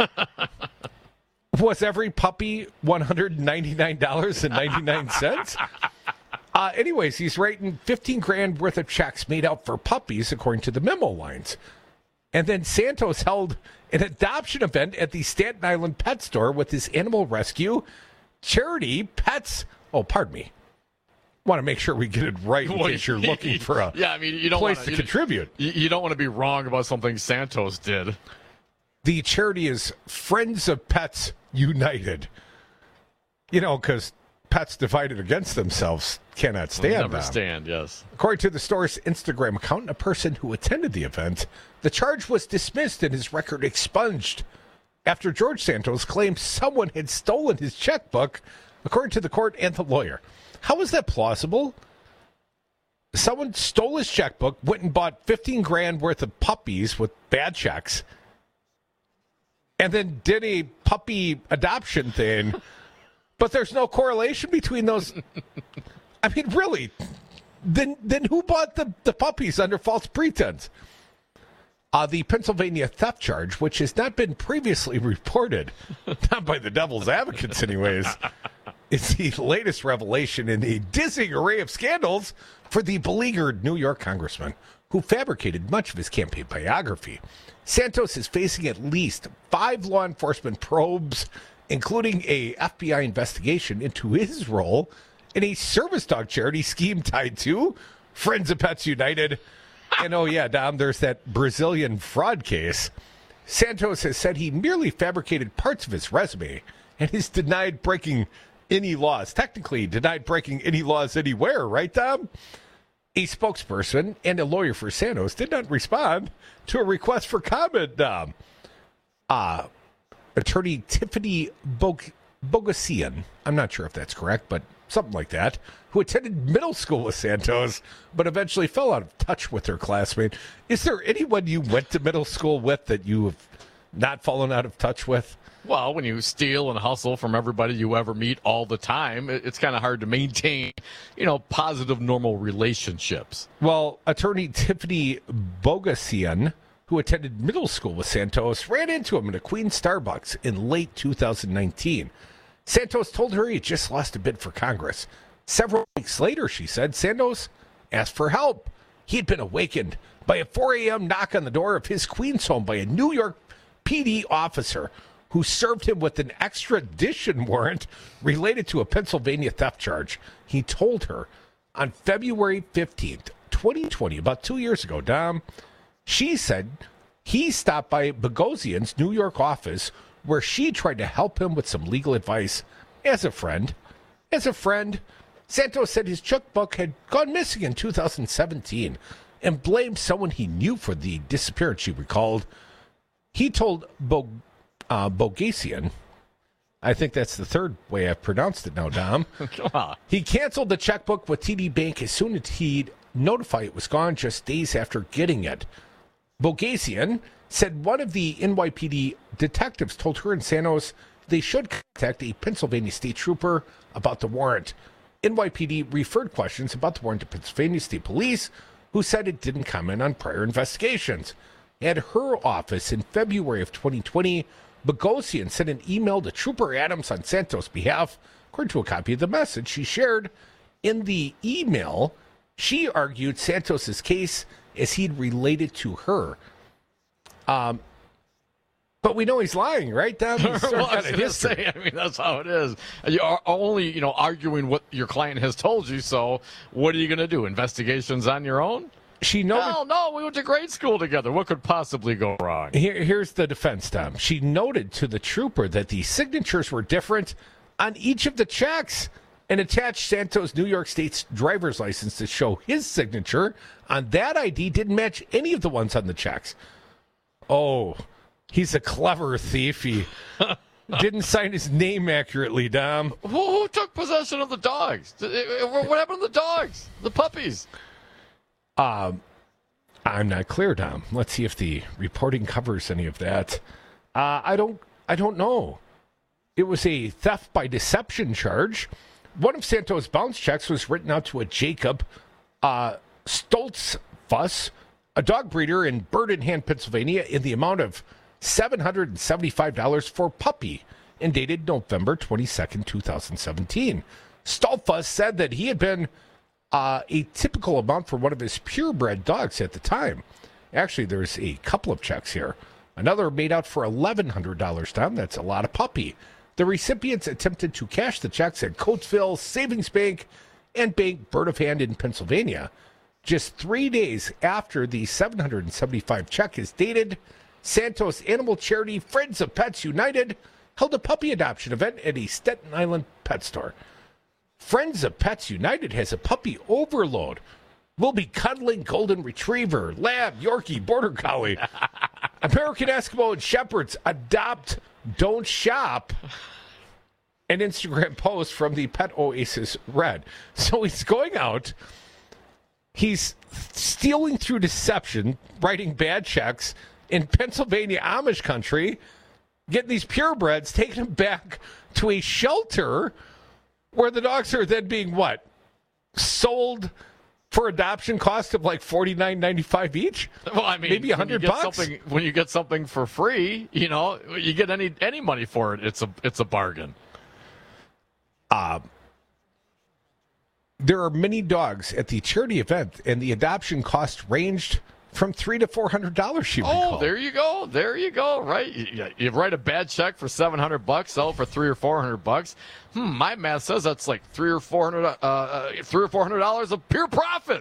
Was every puppy one hundred ninety-nine dollars and ninety-nine cents? Uh, anyways, he's writing fifteen grand worth of checks made out for puppies, according to the memo lines. And then Santos held an adoption event at the Staten Island pet store with his animal rescue charity, Pets. Oh, pardon me. Want to make sure we get it right in case you're looking for a yeah, I mean, you don't place wanna, to you, contribute. You, you don't want to be wrong about something Santos did. The charity is Friends of Pets United. You know, because pets divided against themselves cannot stand Never them. stand, yes. According to the store's Instagram account, a person who attended the event, the charge was dismissed and his record expunged after George Santos claimed someone had stolen his checkbook, according to the court and the lawyer. How is that plausible? Someone stole his checkbook, went and bought fifteen grand worth of puppies with bad checks, and then did a puppy adoption thing, but there's no correlation between those. I mean, really, then then who bought the, the puppies under false pretense? Uh, the Pennsylvania theft charge, which has not been previously reported, not by the devil's advocates anyways, is the latest revelation in a dizzying array of scandals for the beleaguered New York congressman who fabricated much of his campaign biography. Santos is facing at least five law enforcement probes, including a F B I investigation into his role in a service dog charity scheme tied to Friends of Pets United. And oh yeah, Dom, there's that Brazilian fraud case. Santos has said he merely fabricated parts of his resume and is denied breaking any laws. Technically, denied breaking any laws anywhere, right, Tom? A spokesperson and a lawyer for Santos did not respond to a request for comment, Dom. Uh, attorney Tiffany Bog- Bogosian, I'm not sure if that's correct, but something like that, who attended middle school with Santos, but eventually fell out of touch with her classmate. Is there anyone you went to middle school with that you have not fallen out of touch with? Well, when you steal and hustle from everybody you ever meet all the time, it's kind of hard to maintain, you know, positive, normal relationships. Well, attorney Tiffany Bogosian, who attended middle school with Santos, ran into him at a Queens Starbucks in late two thousand nineteen. Santos told her he just lost a bid for Congress. Several weeks later, she said, Santos asked for help. He had been awakened by a four a.m. knock on the door of his Queens home by a New York P D officer who served him with an extradition warrant related to a Pennsylvania theft charge. He told her on February fifteenth, twenty twenty, about two years ago, Dom, she said he stopped by Bogosian's New York office where she tried to help him with some legal advice as a friend. As a friend, Santos said his checkbook had gone missing in two thousand seventeen and blamed someone he knew for the disappearance, she recalled. He told Bo, uh, Bogosian, I think that's the third way I've pronounced it now, Dom. Come on. He canceled the checkbook with T D Bank as soon as he'd notify it was gone just days after getting it. Bogosian said one of the N Y P D detectives told her and Santos they should contact a Pennsylvania state trooper about the warrant. N Y P D referred questions about the warrant to Pennsylvania State Police, who said it didn't comment on prior investigations. At her office in February of twenty twenty, Bogosian sent an email to Trooper Adams on Santos' behalf. According to a copy of the message she shared in the email, she argued Santos' case as he'd related to her. Um, but we know he's lying, right, Tom? He's well, I was going to say, I mean, that's how it is. You are only, you know, arguing what your client has told you. So, what are you going to do? Investigations on your own? She noted. Hell no, we went to grade school together. What could possibly go wrong? Here, here's the defense, Tom. She noted to the trooper that the signatures were different on each of the checks and attached Santos' New York State's driver's license to show his signature on that I D didn't match any of the ones on the checks. Oh, he's a clever thief. He didn't sign his name accurately, Dom. Who, who took possession of the dogs? What happened to the dogs? The puppies? Um, I'm not clear, Dom. Let's see if the reporting covers any of that. Uh, I don't. I don't know. It was a theft by deception charge. One of Santos' bounce checks was written out to a Jacob uh, Stoltzfuss, a dog breeder in Bird in Hand, Pennsylvania, in the amount of seven hundred seventy-five dollars for puppy, and dated November twenty-second, twenty seventeen. Stoltzfuss said that he had been uh, a typical amount for one of his purebred dogs at the time. Actually, there's a couple of checks here. Another made out for eleven hundred dollars, Tom. That's a lot of puppy. The recipients attempted to cash the checks at Coatesville Savings Bank and Bank Bird of Hand in Pennsylvania. Just three days after the seven hundred seventy-five check is dated, Santos animal charity Friends of Pets United held a puppy adoption event at a Staten Island pet store. Friends of Pets United has a puppy overload. We'll be cuddling Golden Retriever, Lab, Yorkie, Border Collie. American Eskimo and Shepherds adopt, don't shop. An Instagram post from the Pet Oasis Red. So he's going out. He's stealing through deception, writing bad checks in Pennsylvania Amish country, getting these purebreds, taking them back to a shelter where the dogs are then being what? Sold for adoption cost of like forty-nine ninety-five each? Well, I mean, maybe a hundred bucks. Something, when you get something for free, you know, you get any any money for it, it's a it's a bargain. Uh, there are many dogs at the charity event, and the adoption cost ranged from three to four hundred dollars. She recalled. Oh, there you go, there you go. Right, you, you write a bad check for seven hundred bucks, sell it for three or four hundred bucks. Hmm, my math says that's like three or four hundred, uh, uh, three or four hundred dollars of pure profit.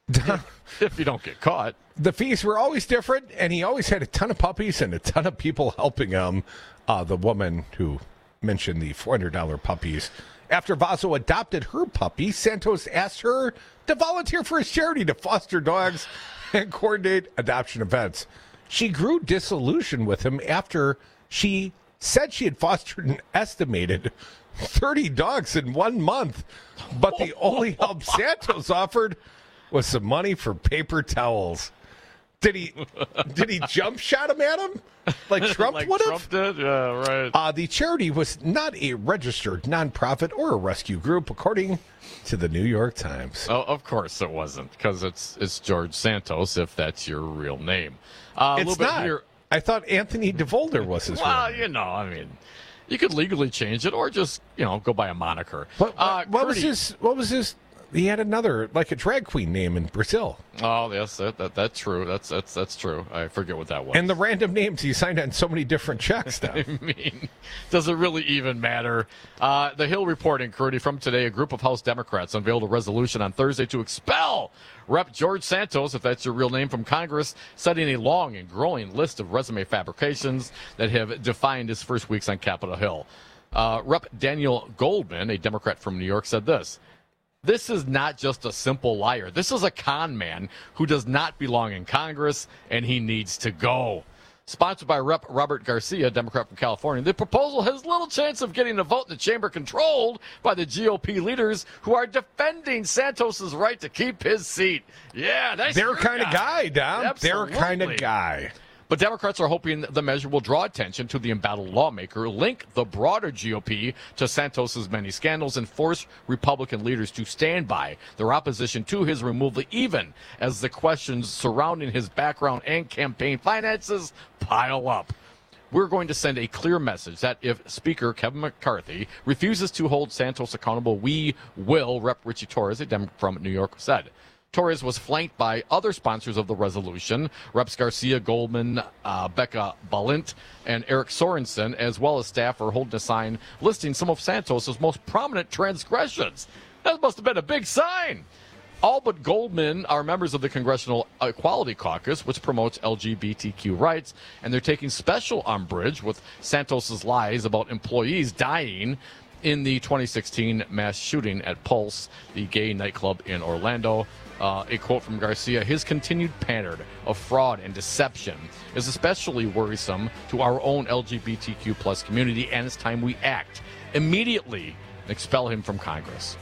If you don't get caught. The fees were always different, and he always had a ton of puppies and a ton of people helping him. Uh, the woman who mentioned the four hundred dollars puppies. After Vaso adopted her puppy, Santos asked her to volunteer for his charity to foster dogs and coordinate adoption events. She grew disillusioned with him after she said she had fostered an estimated thirty dogs in one month, but the only help Santos offered was some money for paper towels. Did he did he jump shot him at him like Trump like would have? Trump did? Yeah, right. Uh, the charity was not a registered nonprofit or a rescue group, according to the New York Times. Oh, of course it wasn't, because it's it's George Santos, if that's your real name. Uh, a it's little not. Bit here. I thought Anthony DeVolder was his Well, real name. you know, I mean, you could legally change it or just, you know, go by a moniker. What, uh, what was Curdy. his? What was his? He had another, like a drag queen name in Brazil. Oh, yes, that, that that's true. That's that's that's true. I forget what that was. And the random names he signed on so many different checks now. I mean, does it really even matter? Uh, the Hill reporting, Curdy, from today, a group of House Democrats unveiled a resolution on Thursday to expel Rep George Santos, if that's your real name, from Congress, citing a long and growing list of resume fabrications that have defined his first weeks on Capitol Hill. Uh, Rep Daniel Goldman, a Democrat from New York, said this: "This is not just a simple liar. This is a con man who does not belong in Congress, and he needs to go." Sponsored by Rep Robert Garcia, Democrat from California, the proposal has little chance of getting a vote in the chamber controlled by the G O P leaders who are defending Santos's right to keep his seat. Yeah, that's Their kind of guy, Dom. Their kind of Absolutely. guy. But Democrats are hoping the measure will draw attention to the embattled lawmaker, link the broader G O P to Santos's many scandals, and force Republican leaders to stand by their opposition to his removal, even as the questions surrounding his background and campaign finances pile up. We're going to send a clear message that if Speaker Kevin McCarthy refuses to hold Santos accountable, we will, Rep Richie Torres, a Democrat from New York, said. Torres was flanked by other sponsors of the resolution, Reps Garcia, Goldman, uh, Becca Balint, and Eric Sorensen, as well as staff are holding a sign listing some of Santos's most prominent transgressions. That must have been a big sign. All but Goldman are members of the Congressional Equality Caucus, which promotes L G B T Q rights, and they're taking special umbrage with Santos's lies about employees dying in the twenty sixteen mass shooting at Pulse, the gay nightclub in Orlando. Uh, a quote from Garcia: "His continued pattern of fraud and deception is especially worrisome to our own L G B T Q plus community, and it's time we act immediately and expel him from Congress."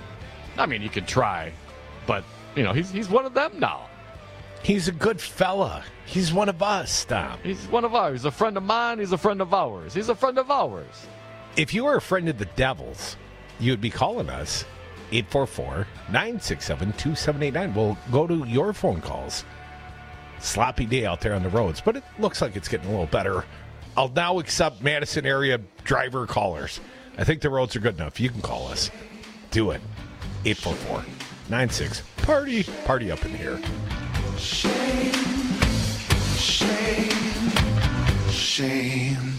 I mean, you could try, but, you know, he's he's one of them now. He's a good fella. He's one of us, Dom. He's one of ours. He's a friend of mine. He's a friend of ours. He's a friend of ours. If you were a friend of the Devils, you would be calling us. eight four four, nine six seven, two seven eight nine. We'll go to your phone calls. Sloppy day out there on the roads, but it looks like it's getting a little better. I'll now accept Madison area driver callers. I think the roads are good enough. You can call us. Do it. eight four four, nine six, party. Party up in here. Shame, shame, shame.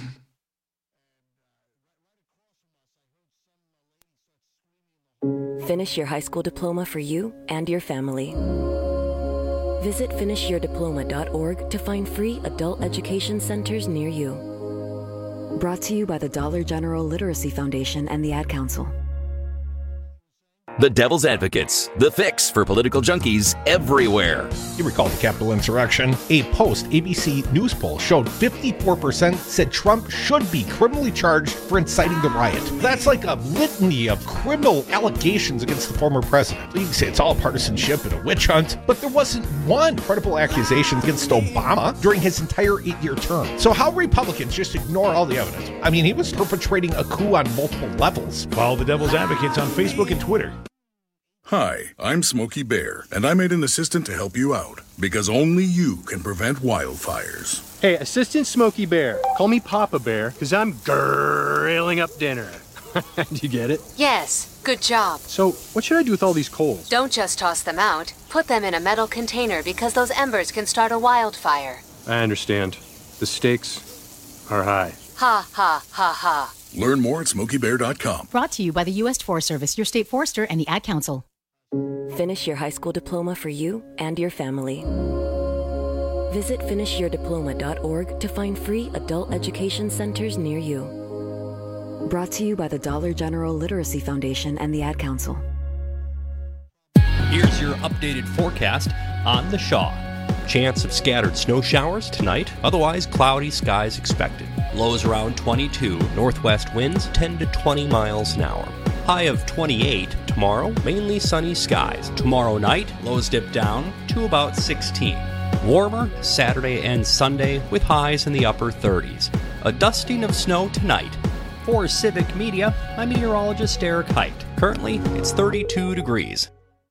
Finish your high school diploma for you and your family. Visit finish your diploma dot org to find free adult education centers near you. Brought to you by the Dollar General Literacy Foundation and the Ad Council. The Devil's Advocates, the fix for political junkies everywhere. You recall the Capitol insurrection? A post-A B C News poll showed fifty-four percent said Trump should be criminally charged for inciting the riot. That's like a litany of criminal allegations against the former president. You can say it's all partisanship and a witch hunt, but there wasn't one credible accusation against Obama during his entire eight-year term. So how Republicans just ignore all the evidence? I mean, he was perpetrating a coup on multiple levels. Follow the Devil's Advocates on Facebook and Twitter. Hi, I'm Smokey Bear, and I made an assistant to help you out, because only you can prevent wildfires. Hey, Assistant Smokey Bear, call me Papa Bear, because I'm grilling up dinner. Do you get it? Yes, good job. So, what should I do with all these coals? Don't just toss them out. Put them in a metal container, because those embers can start a wildfire. I understand. The stakes are high. Ha, ha, ha, ha. Learn more at smokey bear dot com. Brought to you by the U S Forest Service, your state forester, and the Ad Council. Finish your high school diploma for you and your family. Visit finish your diploma dot org to find free adult education centers near you. Brought to you by the Dollar General Literacy Foundation and the Ad Council. Here's your updated forecast on the Shaw. Chance of scattered snow showers tonight, otherwise cloudy skies expected. Lows around twenty-two, northwest winds ten to twenty miles an hour. High of twenty-eight tomorrow, mainly sunny skies. Tomorrow night, lows dip down to about sixteen. Warmer Saturday and Sunday with highs in the upper thirties. A dusting of snow tonight. For Civic Media, I'm meteorologist Eric Height. Currently, it's thirty-two degrees.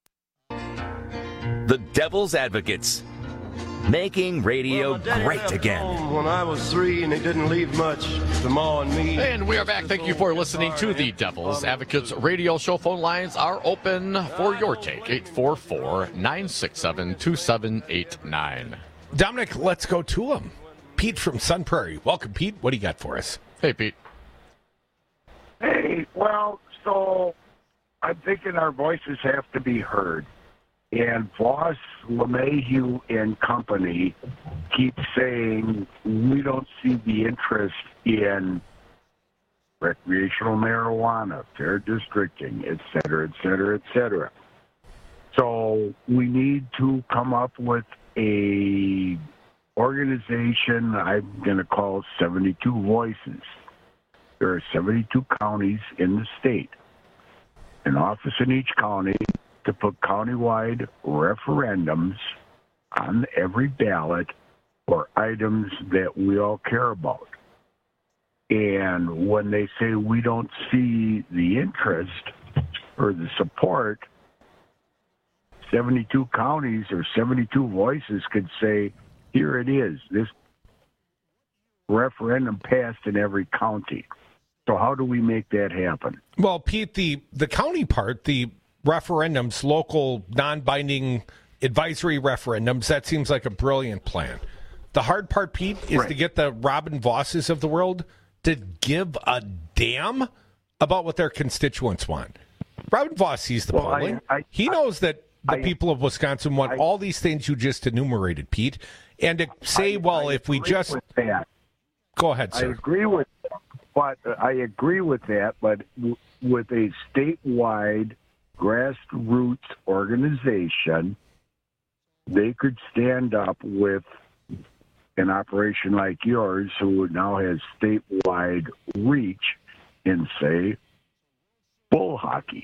The Devil's Advocates. Making radio well, great again. When I was three, and he didn't leave much to Ma and me. And we are back. Thank you for listening to the Devil's Advocates radio show. Phone lines are open for your take. eight four four, nine six seven, two seven eight nine. Dominic, let's go to him. Pete from Sun Prairie. Welcome, Pete. What do you got for us? Hey, Pete. Hey, well, so I'm thinking our voices have to be heard. And Voss, LeMahieu, and company keep saying we don't see the interest in recreational marijuana, fair districting, et cetera, et cetera, et cetera. So we need to come up with a organization I'm going to call seventy-two Voices. There are seventy-two counties in the state. An office in each county to put countywide referendums on every ballot for items that we all care about. And when they say we don't see the interest or the support, seventy-two counties or seventy-two voices could say, here it is. This referendum passed in every county. So how do we make that happen? Well, Pete, the, the county part, the referendums, local non-binding advisory referendums, that seems like a brilliant plan. The hard part, Pete, is right. to get the Robin Vosses of the world to give a damn about what their constituents want. Robin Voss sees the well, polling. I, I, he knows that the I, people of Wisconsin want I, all these things you just enumerated, Pete. And to say, I, well, I if we just... That. Go ahead, sir. I agree with that, but I agree with that, but w- with a statewide grassroots organization, they could stand up with an operation like yours, who now has statewide reach, and say, bull hockey.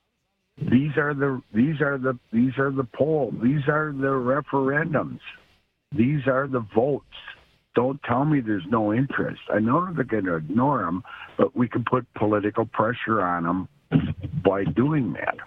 These are the these are the these are the polls. These are the referendums. These are the votes. Don't tell me there's no interest. I know they're going to ignore them, but we can put political pressure on them by doing that.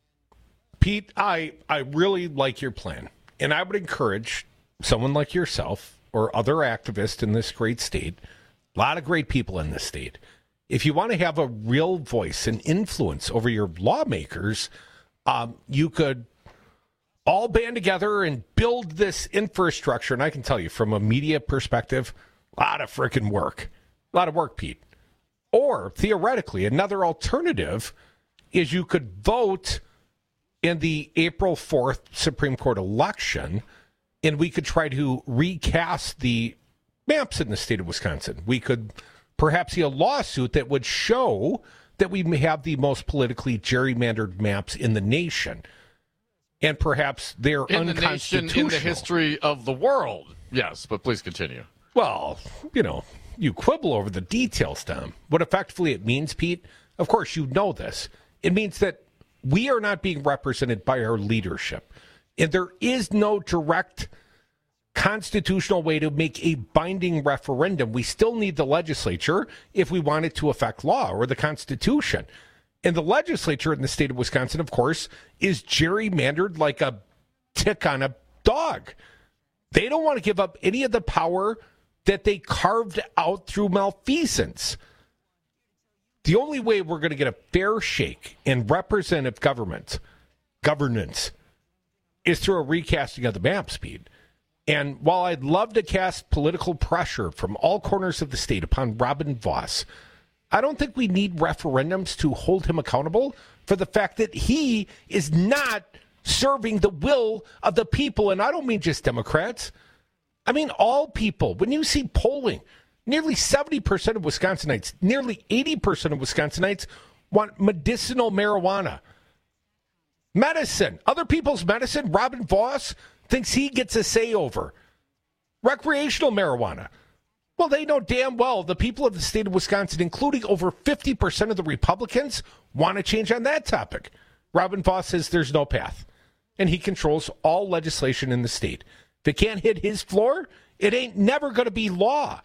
Pete, I, I really like your plan, and I would encourage someone like yourself or other activists in this great state, a lot of great people in this state, if you want to have a real voice and influence over your lawmakers, um, you could all band together and build this infrastructure. And I can tell you, from a media perspective, a lot of freaking work. A lot of work, Pete. Or, theoretically, another alternative is you could vote in the April fourth Supreme Court election, and we could try to recast the maps in the state of Wisconsin. We could perhaps see a lawsuit that would show that we may have the most politically gerrymandered maps in the nation. And perhaps they're in unconstitutional. the nation, in the history of the world. Yes, but please continue. Well, you know, you quibble over the details, Tom. What effectively it means, Pete, of course you know this, it means that we are not being represented by our leadership. And there is no direct constitutional way to make a binding referendum. We still need the legislature if we want it to affect law or the Constitution. And the legislature in the state of Wisconsin, of course, is gerrymandered like a tick on a dog. They don't want to give up any of the power that they carved out through malfeasance. The only way we're going to get a fair shake in representative government, governance is through a recasting of the map, Pete. And while I'd love to cast political pressure from all corners of the state upon Robin Voss, I don't think we need referendums to hold him accountable for the fact that he is not serving the will of the people. And I don't mean just Democrats. I mean all people. When you see polling, nearly seventy percent of Wisconsinites, nearly eighty percent of Wisconsinites want medicinal marijuana. Medicine. Other people's medicine, Robin Vos thinks he gets a say over. Recreational marijuana. Well, they know damn well the people of the state of Wisconsin, including over fifty percent of the Republicans, want to change on that topic. Robin Vos says there's no path, and he controls all legislation in the state. If it can't hit his floor, it ain't never going to be law.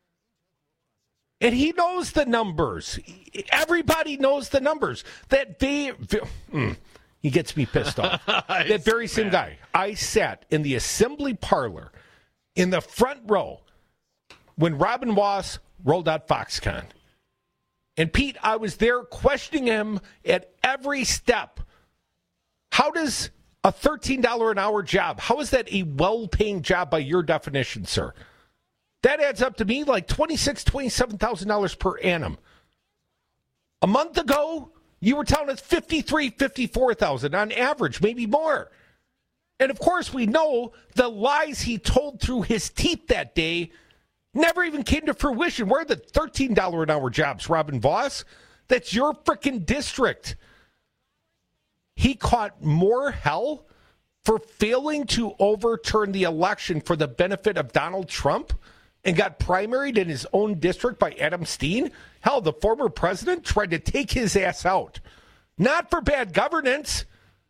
And he knows the numbers. Everybody knows the numbers. That they, mm, he gets me pissed off. That very same guy. I sat in the assembly parlor in the front row when Robin Vos rolled out Foxconn. And Pete, I was there questioning him at every step. How does a thirteen dollars an hour job, how is that a well-paying job by your definition, sir? That adds up to me like twenty-six thousand dollars, twenty-seven thousand dollars per annum. A month ago, you were telling us fifty-three thousand dollars, fifty-four thousand dollars on average, maybe more. And of course, we know the lies he told through his teeth that day never even came to fruition. Where are the thirteen dollars an hour jobs, Robin Vos? That's your freaking district. He caught more hell for failing to overturn the election for the benefit of Donald Trump and got primaried in his own district by Adam Steen. Hell, the former president tried to take his ass out. Not for bad governance,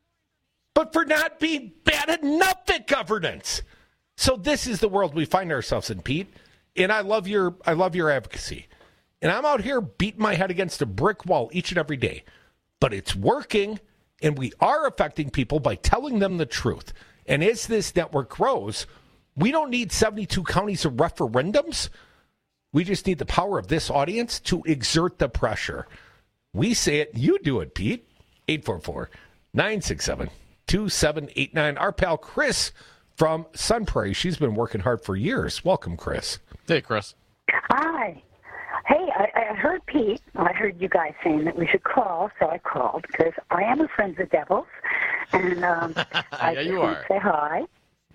but for not being bad enough at governance. So this is the world we find ourselves in, Pete. And I love your I love your advocacy. And I'm out here beating my head against a brick wall each and every day. But it's working, and we are affecting people by telling them the truth. And as this network grows, we don't need seventy-two counties of referendums. We just need the power of this audience to exert the pressure. We say it, you do it, Pete. eight four four, nine six seven, two seven eight nine. Our pal Chris from Sun Prairie. She's been working hard for years. Welcome, Chris. Hey, Chris. Hi. Hey, I, I heard Pete. I heard you guys saying that we should call, so I called because I am a friend of the Devils, and um, I yeah, just you want are. to say hi.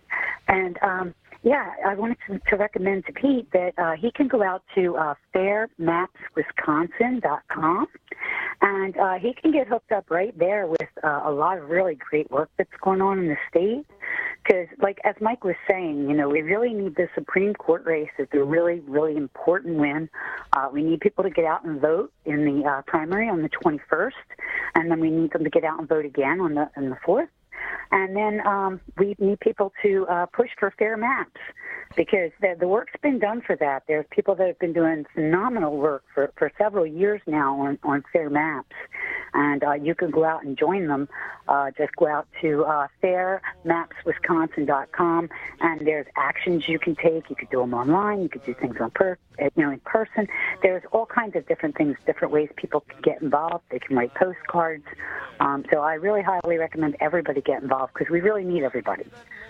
And um, yeah, I wanted to, to recommend to Pete that uh, he can go out to uh, fair maps wisconsin dot com, and uh, he can get hooked up right there with uh, a lot of really great work that's going on in the state. Because, like, as Mike was saying, you know, we really need the Supreme Court race. It's a really, really important win. Uh, we need people to get out and vote in the uh, primary on the twenty-first, and then we need them to get out and vote again on the on the fourth. And then um, we need people to uh, push for fair maps, because the, the work's been done for that. There's people that have been doing phenomenal work for, for several years now on, on fair maps. And uh, you can go out and join them. Uh, just go out to uh, fair maps wisconsin dot com, and there's actions you can take. You could do them online. You could do things on per, you know, in person. There's all kinds of different things, different ways people can get involved. They can write postcards. Um, so I really highly recommend everybody get involved, because we really need everybody.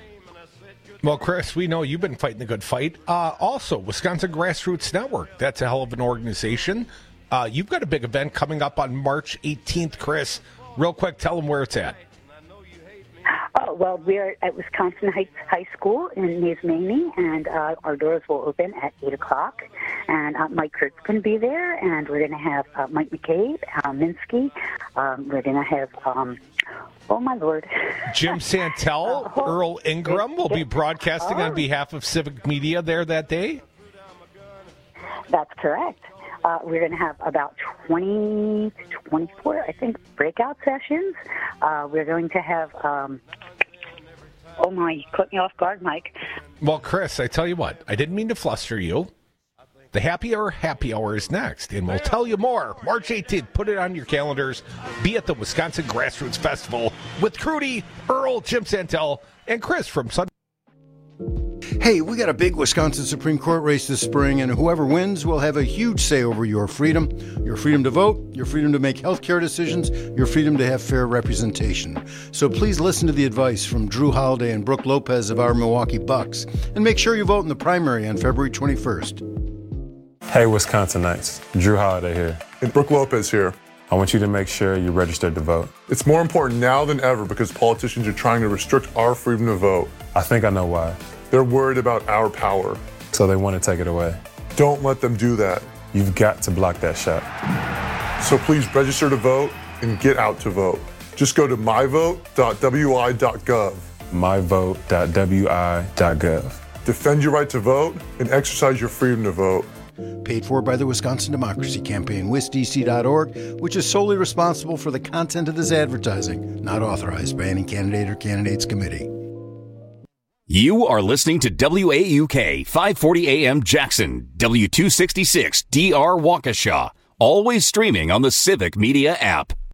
Well, Chris, we know you've been fighting the good fight. Uh, also, Wisconsin Grassroots Network. That's a hell of an organization. Uh, you've got a big event coming up on March eighteenth, Chris. Real quick, tell them where it's at. Oh, well, we're at Wisconsin Heights High School in Nismany, and uh, our doors will open at eight o'clock. And uh, Mike Kurt's going to be there, and we're going to have uh, Mike McCabe, Al Minsky. Um, we're going to have, um, oh, my Lord. Jim Santel, uh, oh, Earl Ingram will be broadcasting oh. on behalf of Civic Media there that day. That's correct. Uh, we're going to have about twenty to twenty-four, I think, breakout sessions. Uh, we're going to have, um, oh my, you caught me off guard, Mike. Well, Chris, I tell you what, I didn't mean to fluster you. The happy hour, happy hour is next, and we'll tell you more. March eighteenth, put it on your calendars. Be at the Wisconsin Grassroots Festival with Crudy, Earl, Jim Santel, and Chris from Sun. Hey, we got a big Wisconsin Supreme Court race this spring, and whoever wins will have a huge say over your freedom. Your freedom to vote, your freedom to make health care decisions, your freedom to have fair representation. So please listen to the advice from Drew Holiday and Brooke Lopez of our Milwaukee Bucks, and make sure you vote in the primary on February twenty-first. Hey, Wisconsinites. Drew Holiday here. And Brooke Lopez here. I want you to make sure you register to vote. It's more important now than ever because politicians are trying to restrict our freedom to vote. I think I know why. They're worried about our power. So they want to take it away. Don't let them do that. You've got to block that shot. So please register to vote and get out to vote. Just go to my vote dot w i dot gov. my vote dot w i dot gov. Defend your right to vote and exercise your freedom to vote. Paid for by the Wisconsin Democracy Campaign, wis d c dot org, which is solely responsible for the content of this advertising, not authorized by any candidate or candidates committee. You are listening to W A U K five forty A M Jackson, W two sixty-six D R Waukesha, always streaming on the Civic Media app.